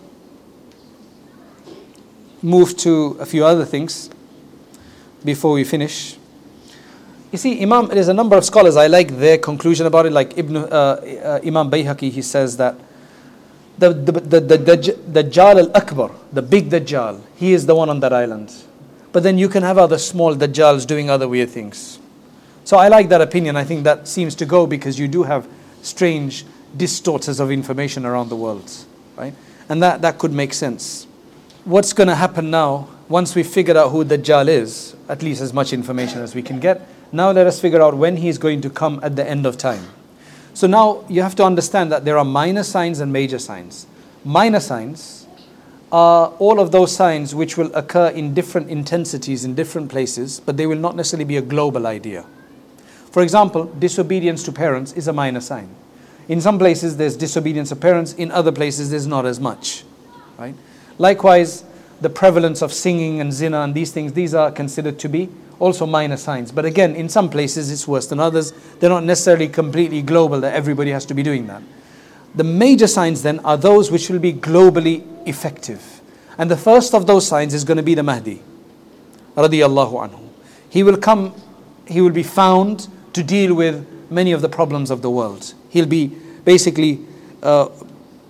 move to a few other things before we finish. You see, there's a number of scholars, I like their conclusion about it, like Imam Bayhaqi, he says that the Dajjal al-Akbar, the big Dajjal, he is the one on that island. But then you can have other small Dajjals doing other weird things. So I like that opinion. I think that seems to go because you do have strange distorters of information around the world, right? And that could make sense. What's going to happen now, once we figured out who Dajjal is, at least as much information as we can get, now let us figure out when he's going to come at the end of time. So now you have to understand that there are minor signs and major signs. Minor signs are all of those signs which will occur in different intensities in different places, but they will not necessarily be a global idea. For example, disobedience to parents is a minor sign. In some places there's disobedience of parents, in other places there's not as much, right? Likewise, the prevalence of singing and zina and these things, these are considered to be also minor signs. But again, in some places it's worse than others. They're not necessarily completely global that everybody has to be doing that. The major signs then are those which will be globally effective. And the first of those signs is going to be the Mahdi, radiyallahu anhu. He will come, he will be found to deal with many of the problems of the world. He'll be basically, he'll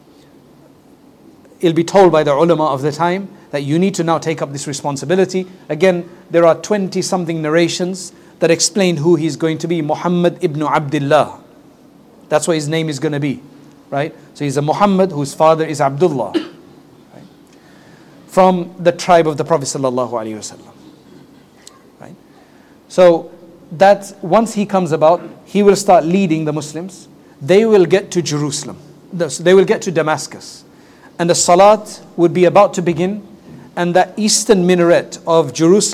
be told by the ulama of the time that you need to now take up this responsibility. Again, there are 20 something narrations that explain who he's going to be. Muhammad ibn Abdullah. That's what his name is going to be, right? So he's a Muhammad whose father is Abdullah, right? From the tribe of the Prophet sallallahu alaihi wasallam, right? So that once he comes about, he will start leading the Muslims. They will get to Jerusalem. They will get to Damascus. And the salat would be about to begin. And the eastern minaret of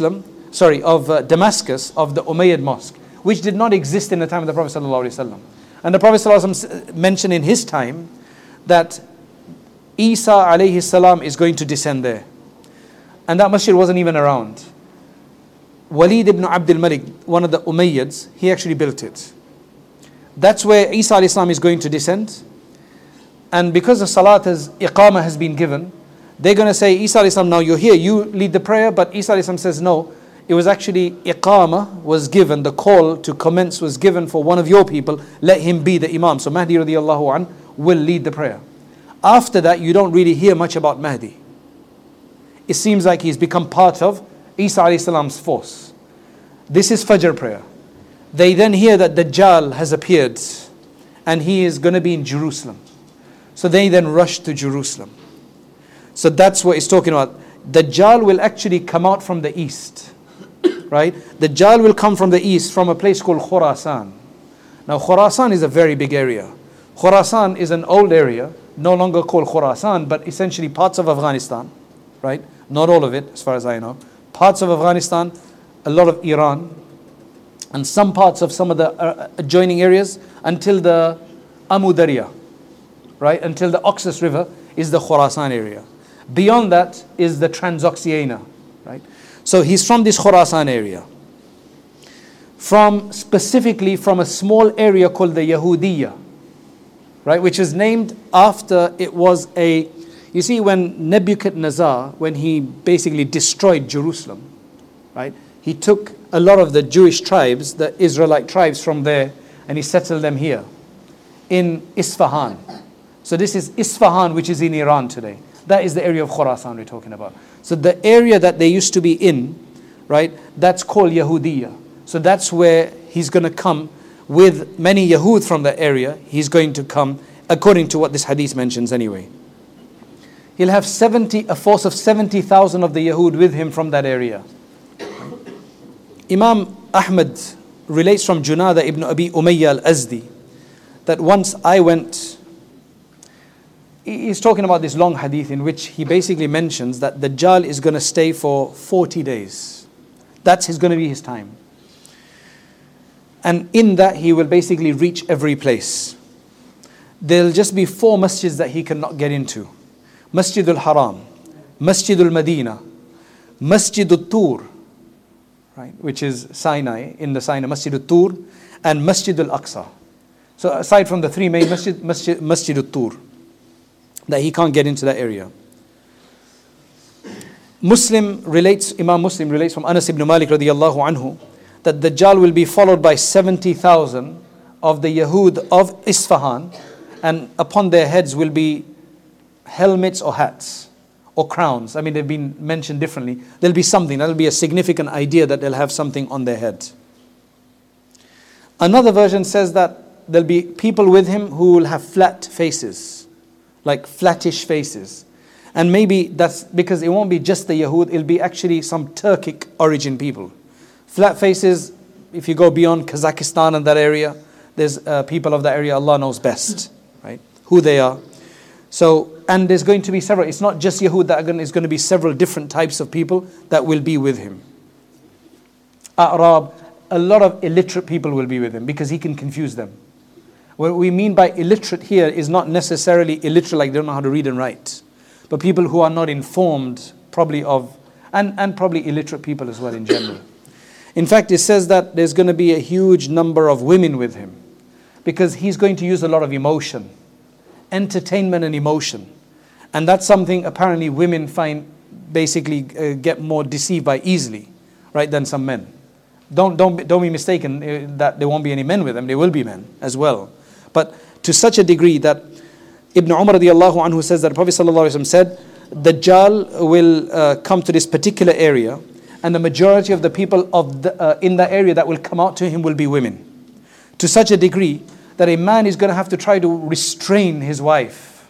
Damascus, of the Umayyad mosque, which did not exist in the time of the Prophet ﷺ. And the Prophet ﷺ mentioned in his time that Isa alayhi salam is going to descend there. And that masjid wasn't even around. Walid ibn Abdul Malik, one of the Umayyads, he actually built it. That's where Isa alayhi salam is going to descend. And because the iqamah has been given, they're going to say, Isa alayhi salam, now you're here, you lead the prayer. But Isa alayhi salam says, no, it was actually iqamah was given, the call to commence was given for one of your people, let him be the imam. So Mahdi radiallahu an will lead the prayer. After that, you don't really hear much about Mahdi. It seems like he's become part of Isa alayhi salam's force. This is Fajr prayer. They then hear that Dajjal has appeared and he is going to be in Jerusalem. So they then rush to Jerusalem. So that's what he's talking about. Dajjal will actually come out from the east, right? Dajjal will come from the east, from a place called Khurasan. Now Khurasan is a very big area. Khurasan is an old area, no longer called Khurasan, but essentially parts of Afghanistan, right? Not all of it, as far as I know. Parts of Afghanistan, a lot of Iran, and some parts of some of the adjoining areas until the Amu Darya, right? Until the Oxus River is the Khurasan area. Beyond that is the Transoxiana, right? So he's from this Khurasan area. Specifically from a small area called the Yahudiyya, right? Which is named after, it was you see when Nebuchadnezzar, when he basically destroyed Jerusalem, right? He took a lot of the Jewish tribes, the Israelite tribes from there, and he settled them here in Isfahan. So this is Isfahan, which is in Iran today. That is the area of Khurasan we're talking about. So the area that they used to be in, right, that's called Yahudiyya. So that's where he's going to come with many Yahud from that area. He's going to come, according to what this hadith mentions anyway. He'll have a force of 70,000 of the Yahud with him from that area. Imam Ahmad relates from Junada ibn Abi Umayya al-Azdi that once I went. He's talking about this long hadith in which he basically mentions that Dajjal is going to stay for 40 days. That's going to be his time. And in that he will basically reach every place. There'll just be 4 masjids that he cannot get into. Masjid al-Haram, Masjid al-Madinah, Masjid al-Tur, right, which is Sinai, in the Sinai, Masjid al-Tur, and Masjid al-Aqsa. So aside from the three main Masjid al-Tur, that he can't get into that area. Imam Muslim relates from Anas ibn Malik radiyallahu anhu, that Dajjal will be followed by 70,000 of the Yahud of Isfahan, and upon their heads will be helmets or hats or crowns. I mean, they've been mentioned differently. There'll be something, that'll be a significant idea that they'll have something on their head. Another version says that there'll be people with him who will have flat faces, like flattish faces. And maybe that's because it won't be just the Yahud, it'll be actually some Turkic origin people. Flat faces, if you go beyond Kazakhstan and that area, there's people of that area, Allah knows best, right? Who they are. So, and there's going to be several, it's not just Yahud that it's going to be several different types of people that will be with him. A'rab, a lot of illiterate people will be with him because he can confuse them. What we mean by illiterate here is not necessarily illiterate like they don't know how to read and write, but people who are not informed probably of, and probably illiterate people as well in general. In fact, it says that there's going to be a huge number of women with him because he's going to use a lot of emotion, entertainment and emotion. And that's something apparently women find basically get more deceived by easily, right, than some men. Don't be mistaken that there won't be any men with them. There will be men as well. But to such a degree that Ibn Umar radiallahu anhu says that the Prophet sallallahu alaihi wasallam said, Dajjal will come to this particular area, and the majority of the people in that area that will come out to him will be women. To such a degree that a man is going to have to try to restrain his wife,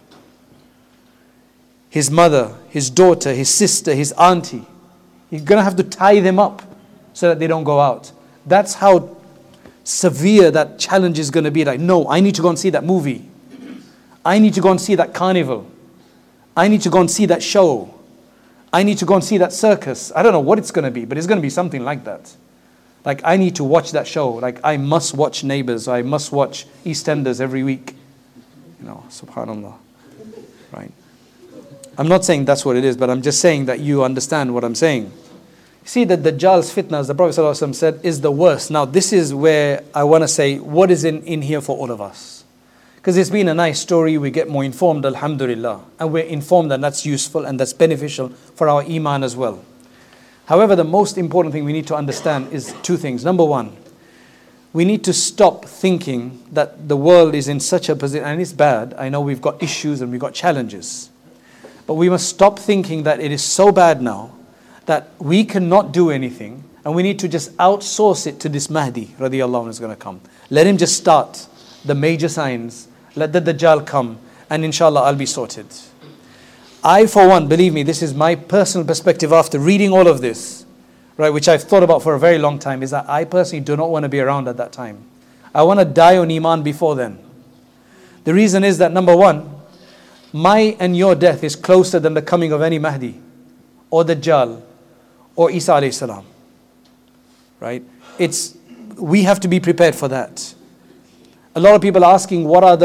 his mother, his daughter, his sister, his auntie. He's going to have to tie them up so that they don't go out. That's how severe that challenge is going to be. Like, no, I need to go and see that movie. I need to go and see that carnival. I need to go and see that show. I need to go and see that circus. I don't know what it's going to be, but it's going to be something like that. Like, I need to watch that show. Like, I must watch Neighbours. I must watch EastEnders every week. You know, subhanAllah. Right? I'm not saying that's what it is, but I'm just saying that you understand what I'm saying. See that Dajjal's fitna, as the Prophet ﷺ said, is the worst. Now, this is where I want to say, what is in here for all of us? Because it's been a nice story, we get more informed, alhamdulillah. And we're informed, and that's useful and that's beneficial for our iman as well. However, the most important thing we need to understand is two things. Number one, we need to stop thinking that the world is in such a position, and it's bad. I know we've got issues and we've got challenges. But we must stop thinking that it is so bad now that we cannot do anything, and we need to just outsource it to this Mahdi radiallahu anhu is going to come. Let him just start the major signs, let the Dajjal come, and inshallah I'll be sorted. I, for one, believe me, this is my personal perspective after reading all of this, right, which I've thought about for a very long time, is that I personally do not want to be around at that time. I want to die on Iman before then. The reason is that, number one, my and your death is closer than the coming of any Mahdi or Dajjal or Isa alayhi salam. Right? We have to be prepared for that. A lot of people are asking what are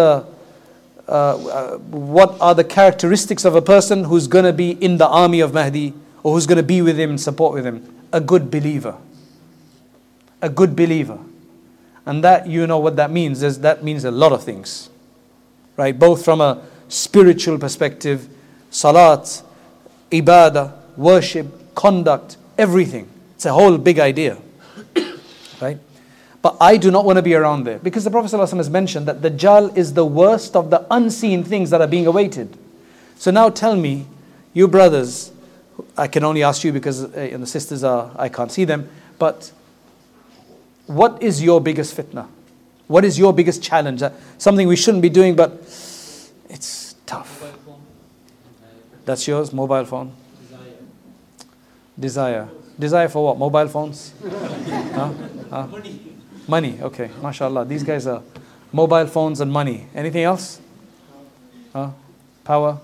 the characteristics of a person who's going to be in the army of Mahdi, or who's going to be with him and support with him. A good believer. A good believer. And that, you know what that means. That means a lot of things. Right? Both from a spiritual perspective, salat, ibadah, worship, conduct, everything. It's a whole big idea. Right? But I do not want to be around there. Because the Prophet ﷺ has mentioned that Dajjal is the worst of the unseen things that are being awaited. So now tell me, you brothers, I can only ask you because the sisters I can't see them, but what is your biggest fitna? What is your biggest challenge? Something we shouldn't be doing, but it's tough. That's yours, mobile phone? Desire. Desire for what? Mobile phones? Huh? Money, okay. MashaAllah. These guys are mobile phones and money. Anything else? Power?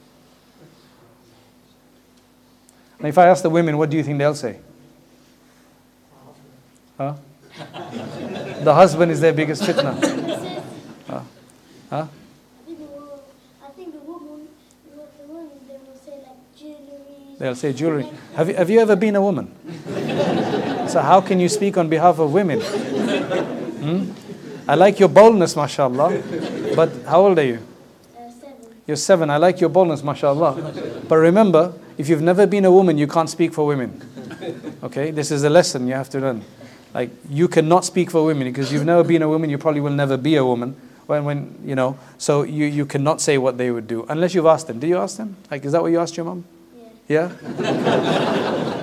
Now if I ask the women, what do you think they'll say? The husband is their biggest fitna. I think the woman, they will say like jewelry. They'll say jewelry. Have you ever been a woman? So how can you speak on behalf of women? I like your boldness, mashallah. But how old are you? 7. You're 7. I like your boldness, mashallah. But remember, if you've never been a woman, you can't speak for women. Okay? This is a lesson you have to learn. Like, you cannot speak for women because you've never been a woman, you probably will never be a woman. When you know, so you cannot say what they would do unless you've asked them. Did you ask them? Like, is that what you asked your mom? Yeah. Yeah?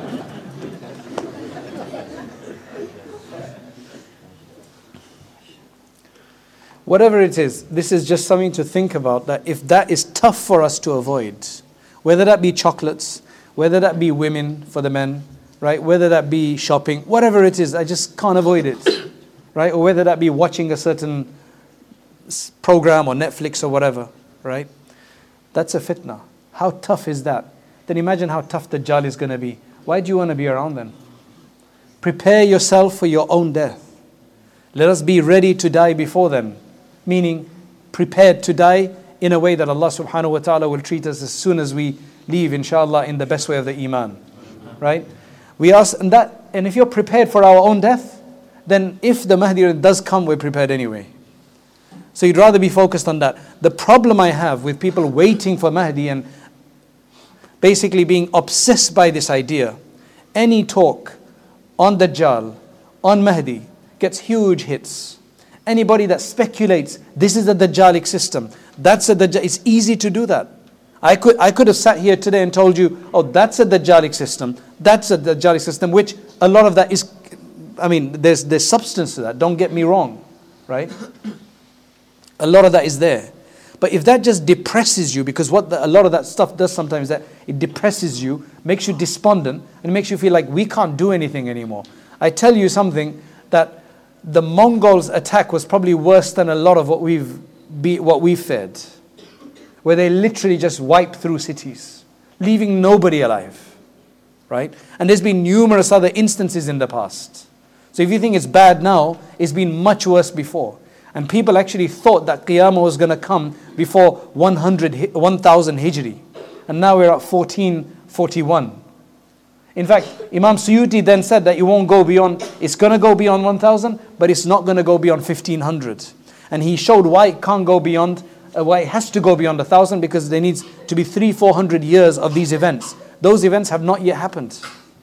Whatever it is, this is just something to think about, that if that is tough for us to avoid, whether that be chocolates, whether that be women for the men, right? Whether that be shopping, whatever it is, I just can't avoid it, right? Or whether that be watching a certain program or Netflix or whatever, right? That's a fitna. How tough is that? Then imagine how tough the Dajjal is going to be. Why do you want to be around then? Prepare yourself for your own death. Let us be ready to die before then. Meaning, prepared to die in a way that Allah subhanahu wa ta'ala will treat us as soon as we leave, inshallah, in the best way of the iman. Right? We ask, and if you're prepared for our own death, then if the Mahdi does come, we're prepared anyway. So you'd rather be focused on that. The problem I have with people waiting for Mahdi and basically being obsessed by this idea, any talk on Dajjal, on Mahdi, gets huge hits. Anybody that speculates, this is a Dajjalic system, that's a Dajjal, it's easy to do that. I could have sat here today and told you, oh, that's a Dajjalic system, that's a Dajjalic system, which a lot of that is, I mean, there's substance to that, don't get me wrong, right? A lot of that is there. But if that just depresses you, because a lot of that stuff does sometimes, that it depresses you, makes you despondent, and makes you feel like we can't do anything anymore. I tell you something, that the Mongols' attack was probably worse than a lot of what we've fed, where they literally just wiped through cities, leaving nobody alive, right? And there's been numerous other instances in the past. So if you think it's bad now, it's been much worse before. And people actually thought that Qiyamah was going to come before 1000 Hijri. And now we're at 1441. In fact, Imam Suyuti then said that it won't go beyond, it's going to go beyond 1000, but it's not going to go beyond 1500. And he showed why it can't go beyond, why it has to go beyond 1000, because there needs to be 300-400 years of these events. Those events have not yet happened.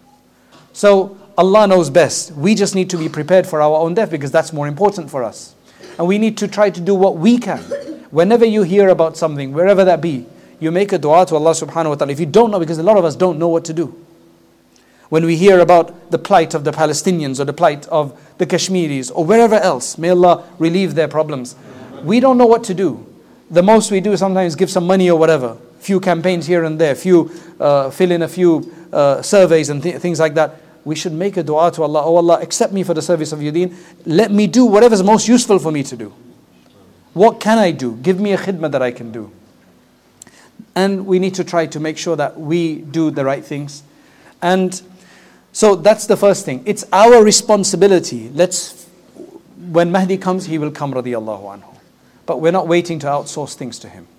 So Allah knows best. We just need to be prepared for our own death, because that's more important for us. And we need to try to do what we can. Whenever you hear about something, wherever that be, you make a dua to Allah subhanahu wa ta'ala. If you don't know, because a lot of us don't know what to do. When we hear about the plight of the Palestinians or the plight of the Kashmiris or wherever else, may Allah relieve their problems. We don't know what to do. The most we do is sometimes give some money or whatever. Few campaigns here and there. Fill in a few surveys and things like that. We should make a dua to Allah. Oh Allah, accept me for the service of your deen. Let me do whatever is most useful for me to do. What can I do? Give me a khidmah that I can do. And we need to try to make sure that we do the right things. And so that's the first thing. It's our responsibility. When Mahdi comes, he will come, radiyallahu anhu. But we're not waiting to outsource things to him.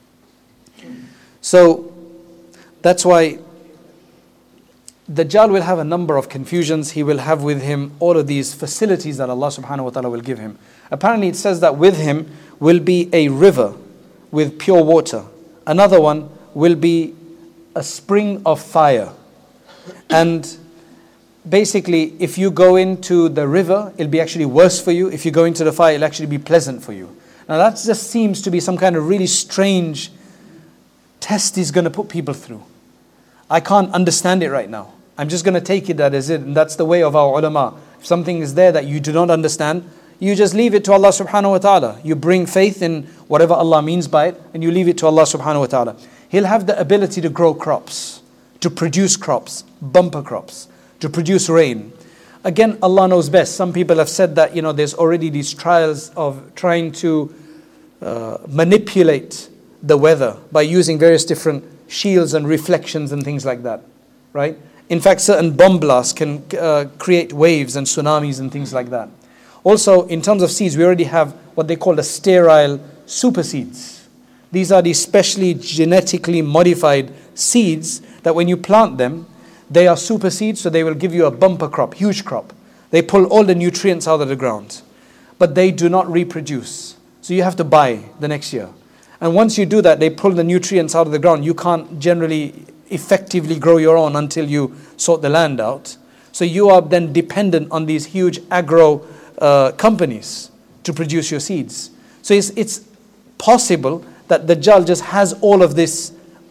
So that's why Dajjal will have a number of confusions. He will have with him all of these facilities that Allah subhanahu wa ta'ala will give him. Apparently it says that with him will be a river with pure water. Another one will be a spring of fire. And basically, if you go into the river, it'll be actually worse for you. If you go into the fire, it'll actually be pleasant for you. Now that just seems to be some kind of really strange test he's going to put people through. I can't understand it right now. I'm just going to take it that is it. And that's the way of our ulama. If something is there that you do not understand, you just leave it to Allah subhanahu wa ta'ala. You bring faith in whatever Allah means by it, and you leave it to Allah subhanahu wa ta'ala. He'll have the ability to grow crops, to produce crops, bumper crops, to produce rain. Again, Allah knows best. Some people have said that, there's already these trials of trying to manipulate the weather by using various different shields and reflections and things like that, right? In fact, certain bomb blasts can create waves and tsunamis and things like that. Also, in terms of seeds, we already have what they call the sterile super seeds. These are these specially genetically modified seeds that when you plant them, they are super seeds, so they will give you a bumper crop, huge crop. They pull all the nutrients out of the ground. but they do not reproduce. So you have to buy the next year. And once you do that, they pull the nutrients out of the ground. You can't generally effectively grow your own until you sort the land out. So you are then dependent on these huge agro companies to produce your seeds. So it's possible that Dajjal just has all of this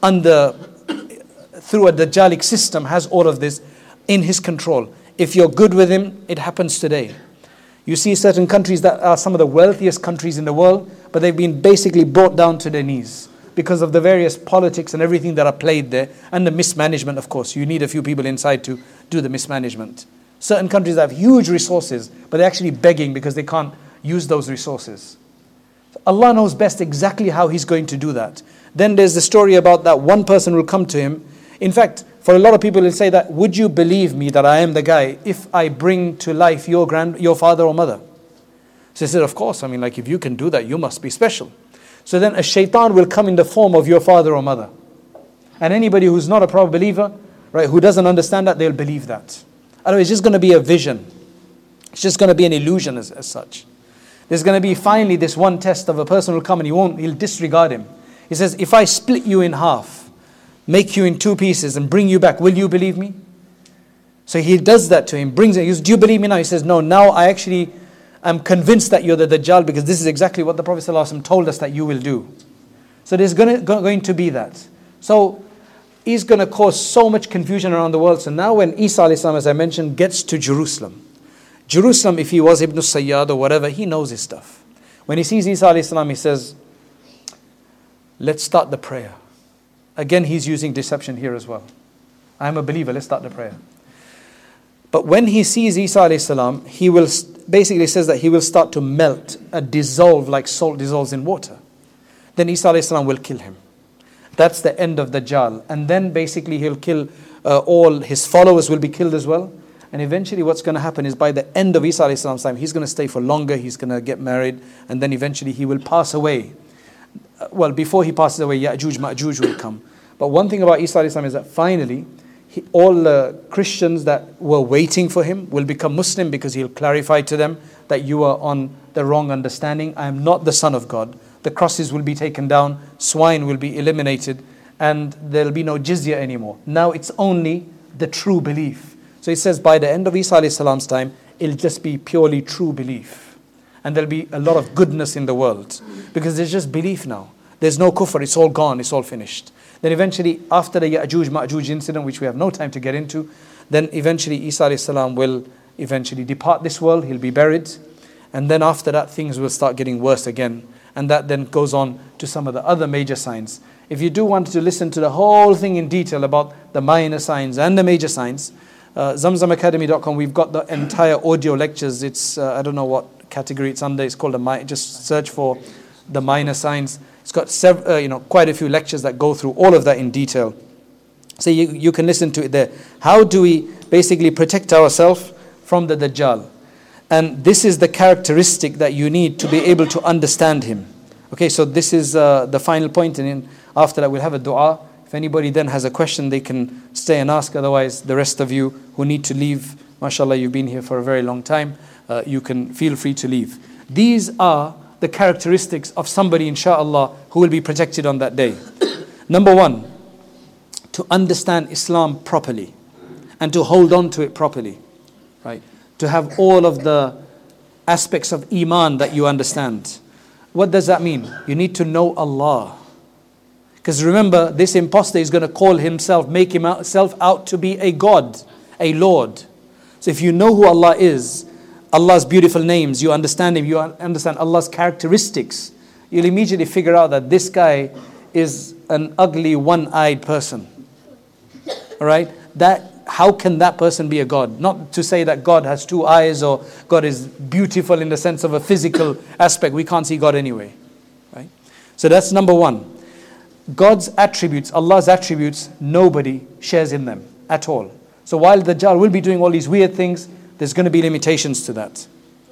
through a Dajjalic system, has all of this in his control. If you're good with him, it happens today. You see certain countries that are some of the wealthiest countries in the world, but they've been basically brought down to their knees because of the various politics and everything that are played there, and the mismanagement, of course. You need a few people inside to do the mismanagement. Certain countries have huge resources, but they're actually begging because they can't use those resources. Allah knows best exactly how He's going to do that. Then there's the story about that one person will come to him. In fact, for a lot of people, they'll say that, would you believe me that I am the guy if I bring to life your father or mother? So he said, of course. I mean, like, if you can do that, you must be special. So then a shaitan will come in the form of your father or mother. And anybody who's not a proper believer, right, who doesn't understand that, they'll believe that. Otherwise, it's just going to be a vision. It's just going to be an illusion as such. There's going to be finally this one test of a person who will come and he'll disregard him. He says, if I split you in half, make you in two pieces and bring you back, will you believe me? So he does that to him, brings it. He says, do you believe me now? He says, no, now I actually am convinced that you're the Dajjal, because this is exactly what the Prophet ﷺ told us that you will do. So there's going to be that. So he's going to cause so much confusion around the world. So now when Isa ﷺ, as I mentioned, gets to Jerusalem, if he was Ibn Sayyad or whatever, he knows his stuff. When he sees Isa ﷺ, he says, let's start the prayer. Again, he's using deception here as well. I am a believer, let's start the prayer. But when he sees Isa ﷺ, he will basically says that he will start to melt, dissolve like salt dissolves in water. Then Isa ﷺ will kill him. That's the end of Dajjal. And then basically he'll kill all his followers will be killed as well. And eventually what's going to happen is by the end of Isa ﷺ's time, he's going to stay for longer, he's going to get married, and then eventually he will pass away. Well, before he passes away, Ya'juj, Ma'juj will come. But one thing about Isa ﷺ is that finally, all the Christians that were waiting for him will become Muslim, because he'll clarify to them that you are on the wrong understanding. I am not the Son of God. The crosses will be taken down, swine will be eliminated, and there'll be no jizya anymore. Now it's only the true belief. So it says by the end of Isa ﷺ's time, it'll just be purely true belief. And there'll be a lot of goodness in the world, because there's just belief now. There's no kufr, it's all gone, it's all finished. Then eventually, after the Ya'juj Ma'juj incident, which we have no time to get into, then eventually Isa ﷺ will eventually depart this world, he'll be buried. And then after that, things will start getting worse again. And that then goes on to some of the other major signs. If you do want to listen to the whole thing in detail about the minor signs and the major signs, zamzamacademy.com, we've got the entire audio lectures. It's, I don't know what category it's under. It's called just search for the minor signs. It's got quite a few lectures that go through all of that in detail. So you can listen to it there. How do we basically protect ourselves from the Dajjal? And this is the characteristic that you need to be able to understand him. Okay, so this is the final point, and after that we'll have a dua. If anybody then has a question, they can stay and ask. Otherwise, the rest of you who need to leave, mashallah, you've been here for a very long time, you can feel free to leave. These are the characteristics of somebody, inshallah, who will be protected on that day. Number one, to understand Islam properly and to hold on to it properly, right? To have all of the aspects of Iman that you understand. What does that mean? You need to know Allah. Because remember, this imposter is going to call himself, make himself out to be a God, a Lord. So if you know who Allah is, Allah's beautiful names, you understand Him, you understand Allah's characteristics, you'll immediately figure out that this guy is an ugly, one-eyed person. All right? How can that person be a God? Not to say that God has two eyes or God is beautiful in the sense of a physical aspect. We can't see God anyway. Right? So that's number one. God's attributes, Allah's attributes, nobody shares in them at all. So while the Dajjal will be doing all these weird things, there's going to be limitations to that.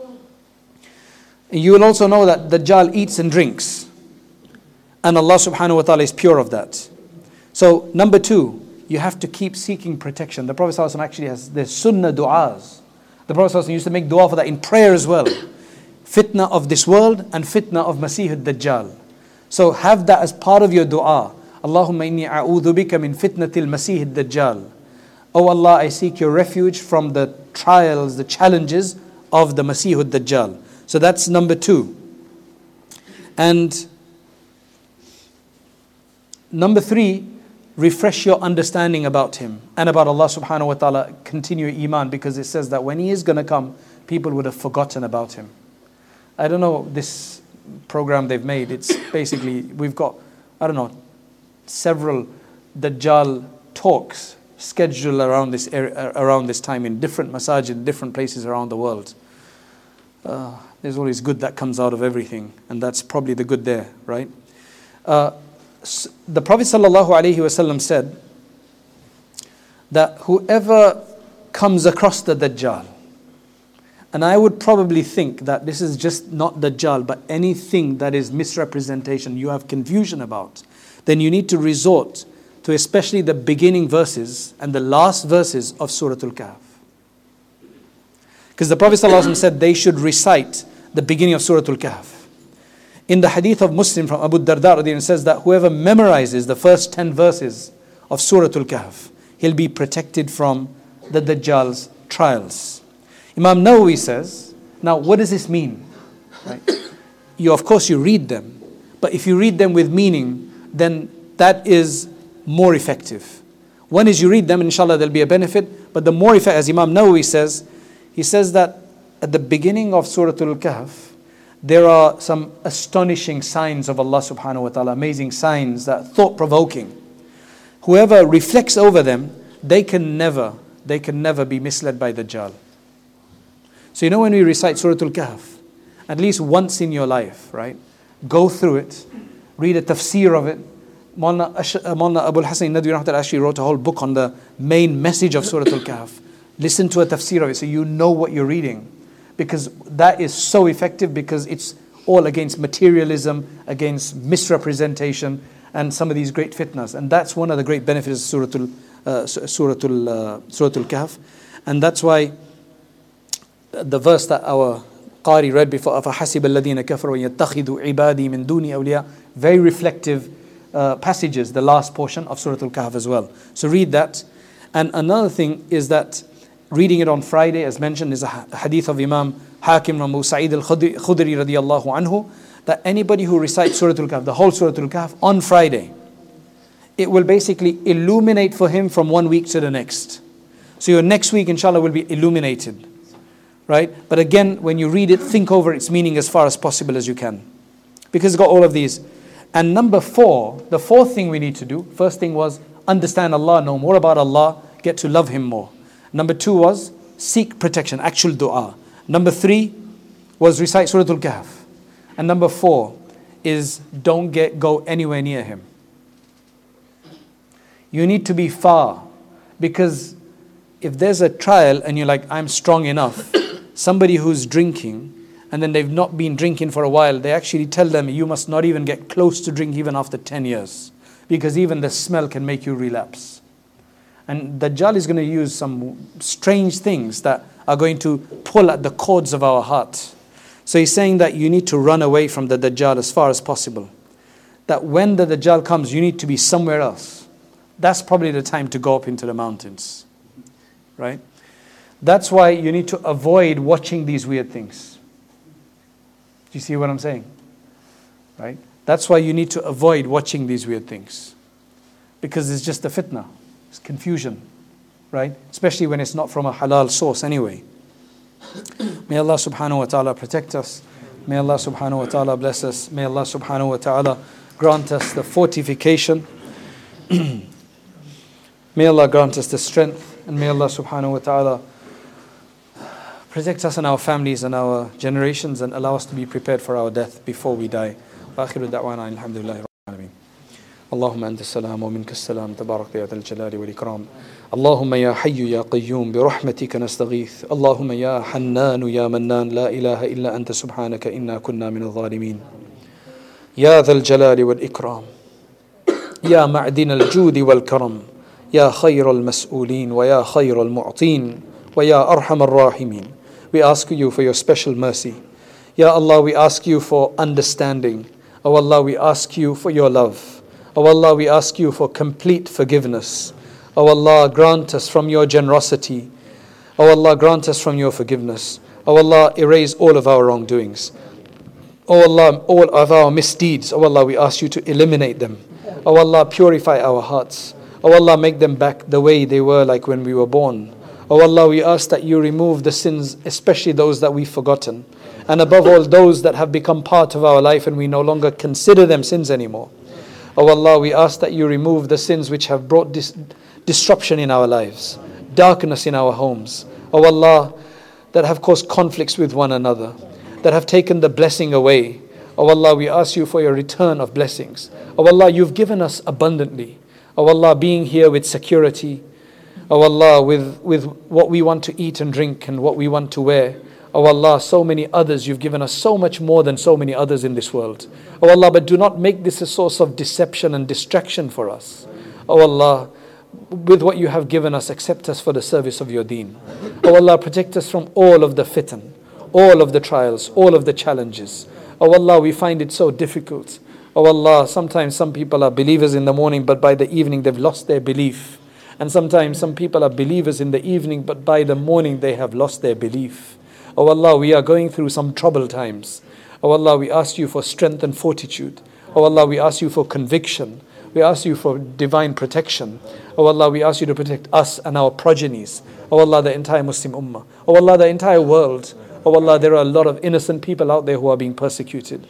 You will also know that the Dajjal eats and drinks. And Allah subhanahu wa ta'ala is pure of that. So number two, you have to keep seeking protection. The Prophet ﷺ actually has the sunnah du'as. The Prophet ﷺ used to make dua for that in prayer as well. fitna of this world and fitna of Masih ad-Dajjal. So have that as part of your dua. Allahumma inni a'udhu bika min fitnatil Masih ad-Dajjal. Oh Allah, I seek your refuge from the trials, the challenges of the Masih ad-Dajjal. So that's number 2. And number 3, refresh your understanding about him and about Allah subhanahu wa ta'ala. Continue your iman, because it says that when he is going to come, people would have forgotten about him. I don't know this program they've made. It's basically, we've got, several Dajjal talks scheduled around this area, around this time in different masajid, in different places around the world. There's always good that comes out of everything, and that's probably the good there, right? The Prophet ﷺ said that whoever comes across the Dajjal, and I would probably think that this is just not Dajjal, but anything that is misrepresentation, you have confusion about, then you need to resort to especially the beginning verses and the last verses of Surah Al-Kahf. Because the Prophet ﷺ said they should recite the beginning of Surah Al-Kahf. In the hadith of Muslim from Abu Darda, it says that whoever memorizes the first 10 verses of Surah Al-Kahf, he'll be protected from the Dajjal's trials. Imam Nawawi says, now what does this mean? Right? Of course you read them, but if you read them with meaning, then that is more effective. One is you read them, and inshallah there'll be a benefit, but the more effective, as Imam Nawawi says, he says that at the beginning of Surah Al-Kahf, there are some astonishing signs of Allah subhanahu wa ta'ala, amazing signs that are thought-provoking. Whoever reflects over them, they can never be misled by Dajjal. So when we recite Surah Al-Kahf, at least once in your life, right? Go through it, read a tafsir of it. Maulana Abu al-Hasan Nadwi Rahmatullah actually wrote a whole book on the main message of Surah Al-Kahf. Listen to a tafsir of it so you know what you're reading. Because that is so effective, because it's all against materialism, against misrepresentation, and some of these great fitnas. And that's one of the great benefits of Surah Al-Kahf. And that's why the verse that our Qari read before, أَفَحَسِبَ الَّذِينَ كَفَرُوا يَتَّخِذُوا عِبَادِي مِن دُونِ أَوْلِيَاءَ, very reflective passages, the last portion of Surah Al-Kahf as well. So read that. And another thing is that reading it on Friday, as mentioned, is a hadith of Imam Hakim from Abu Sa'id al-Khudri radiyallahu anhu, that anybody who recites Surah Al-Kahf, the whole Surah Al-Kahf, on Friday, it will basically illuminate for him from one week to the next. So your next week, inshallah, will be illuminated. Right? But again, when you read it, think over its meaning as far as possible as you can. Because it's got all of these. And number 4, the 4th thing we need to do, first thing was understand Allah, know more about Allah, get to love Him more. Number 2 was seek protection, actual dua. Number 3 was recite Surah Al-Kahf. And number 4 is don't go anywhere near him. You need to be far, because if there's a trial and you're like, I'm strong enough, somebody who's drinking and then they've not been drinking for a while, they actually tell them you must not even get close to drink even after 10 years, because even the smell can make you relapse. And Dajjal is going to use some strange things that are going to pull at the cords of our heart. So he's saying that you need to run away from the Dajjal as far as possible. That when the Dajjal comes, you need to be somewhere else. That's probably the time to go up into the mountains. Right? That's why you need to avoid watching these weird things. Do you see what I'm saying? Right? That's why you need to avoid watching these weird things. Because it's just a fitna. It's confusion, right? Especially when it's not from a halal source anyway. May Allah subhanahu wa ta'ala protect us. May Allah subhanahu wa ta'ala bless us. May Allah subhanahu wa ta'ala grant us the fortification. May Allah grant us the strength. And may Allah subhanahu wa ta'ala protect us and our families and our generations, and allow us to be prepared for our death before we die. وآخر دعوانا الحمد لله رب العالمين. اللهم أنت السلام ومنك السلام تبارك يا ذا الجلال والإكرام. اللهم يا حي يا قيوم برحمتك نستغيث. اللهم يا حنان يا منان لا إله إلا أنت سبحانك إنا كنا من الظالمين. يا ذا الجلال والإكرام. يا معدن الجود والكرم. يا خير المسؤولين ويا خير المعطين ويا أرحم الراحمين. We ask you for your special mercy, Ya Allah, we ask you for understanding. O Allah, we ask you for your love. O Allah, we ask you for complete forgiveness. O Allah, grant us from your generosity. O Allah, grant us from your forgiveness. O Allah, erase all of our wrongdoings. O Allah, all of our misdeeds, O Allah, we ask you to eliminate them. O Allah, purify our hearts. O Allah, make them back the way they were like when we were born. O Allah, we ask that you remove the sins, especially those that we've forgotten. And above all, those that have become part of our life and we no longer consider them sins anymore. O Allah, we ask that you remove the sins which have brought disruption in our lives, darkness in our homes. O Allah, that have caused conflicts with one another, that have taken the blessing away. O Allah, we ask you for your return of blessings. O Allah, you've given us abundantly. O Allah, being here with security. O Allah, with what we want to eat and drink and what we want to wear. O Allah, so many others, you've given us so much more than so many others in this world. O Allah, but do not make this a source of deception and distraction for us. O Allah, with what you have given us, accept us for the service of your deen. O Allah, protect us from all of the fitan, all of the trials, all of the challenges. O Allah, we find it so difficult. O Allah, sometimes some people are believers in the morning, but by the evening they've lost their belief. And sometimes some people are believers in the evening, but by the morning they have lost their belief. O Allah, we are going through some troubled times. O Allah, we ask you for strength and fortitude. O Allah, we ask you for conviction. We ask you for divine protection. O Allah, we ask you to protect us and our progenies. O Allah, the entire Muslim Ummah. O Allah, the entire world. O Allah, there are a lot of innocent people out there who are being persecuted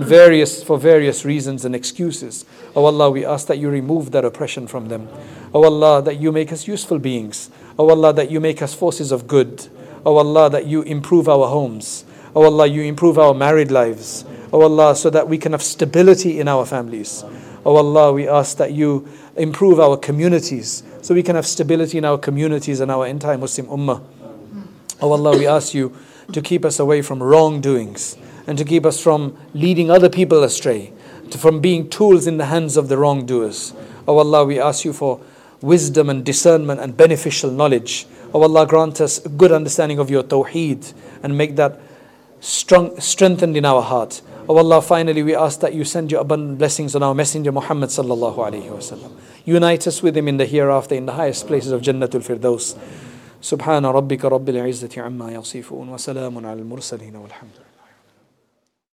for various reasons and excuses. O Allah, we ask that you remove that oppression from them. O Allah, that you make us useful beings. O Allah, that you make us forces of good. O Allah, that you improve our homes. O Allah, you improve our married lives. O Allah, so that we can have stability in our families. O Allah, we ask that you improve our communities so we can have stability in our communities and our entire Muslim Ummah. O Allah, we ask you to keep us away from wrongdoings and to keep us from leading other people astray, from being tools in the hands of the wrongdoers. O Allah, we ask you for wisdom and discernment and beneficial knowledge. O Allah, grant us a good understanding of your tawheed and make that strengthened in our heart. O Allah, finally we ask that you send your abundant blessings on our Messenger Muhammad sallallahu alaihi wasallam. Unite us with him in the hereafter in the highest places of Jannatul Firdaus. Subhana rabbika rabbil izzati amma yasifun wa salamun ala al-mursaleen walhamdulillah.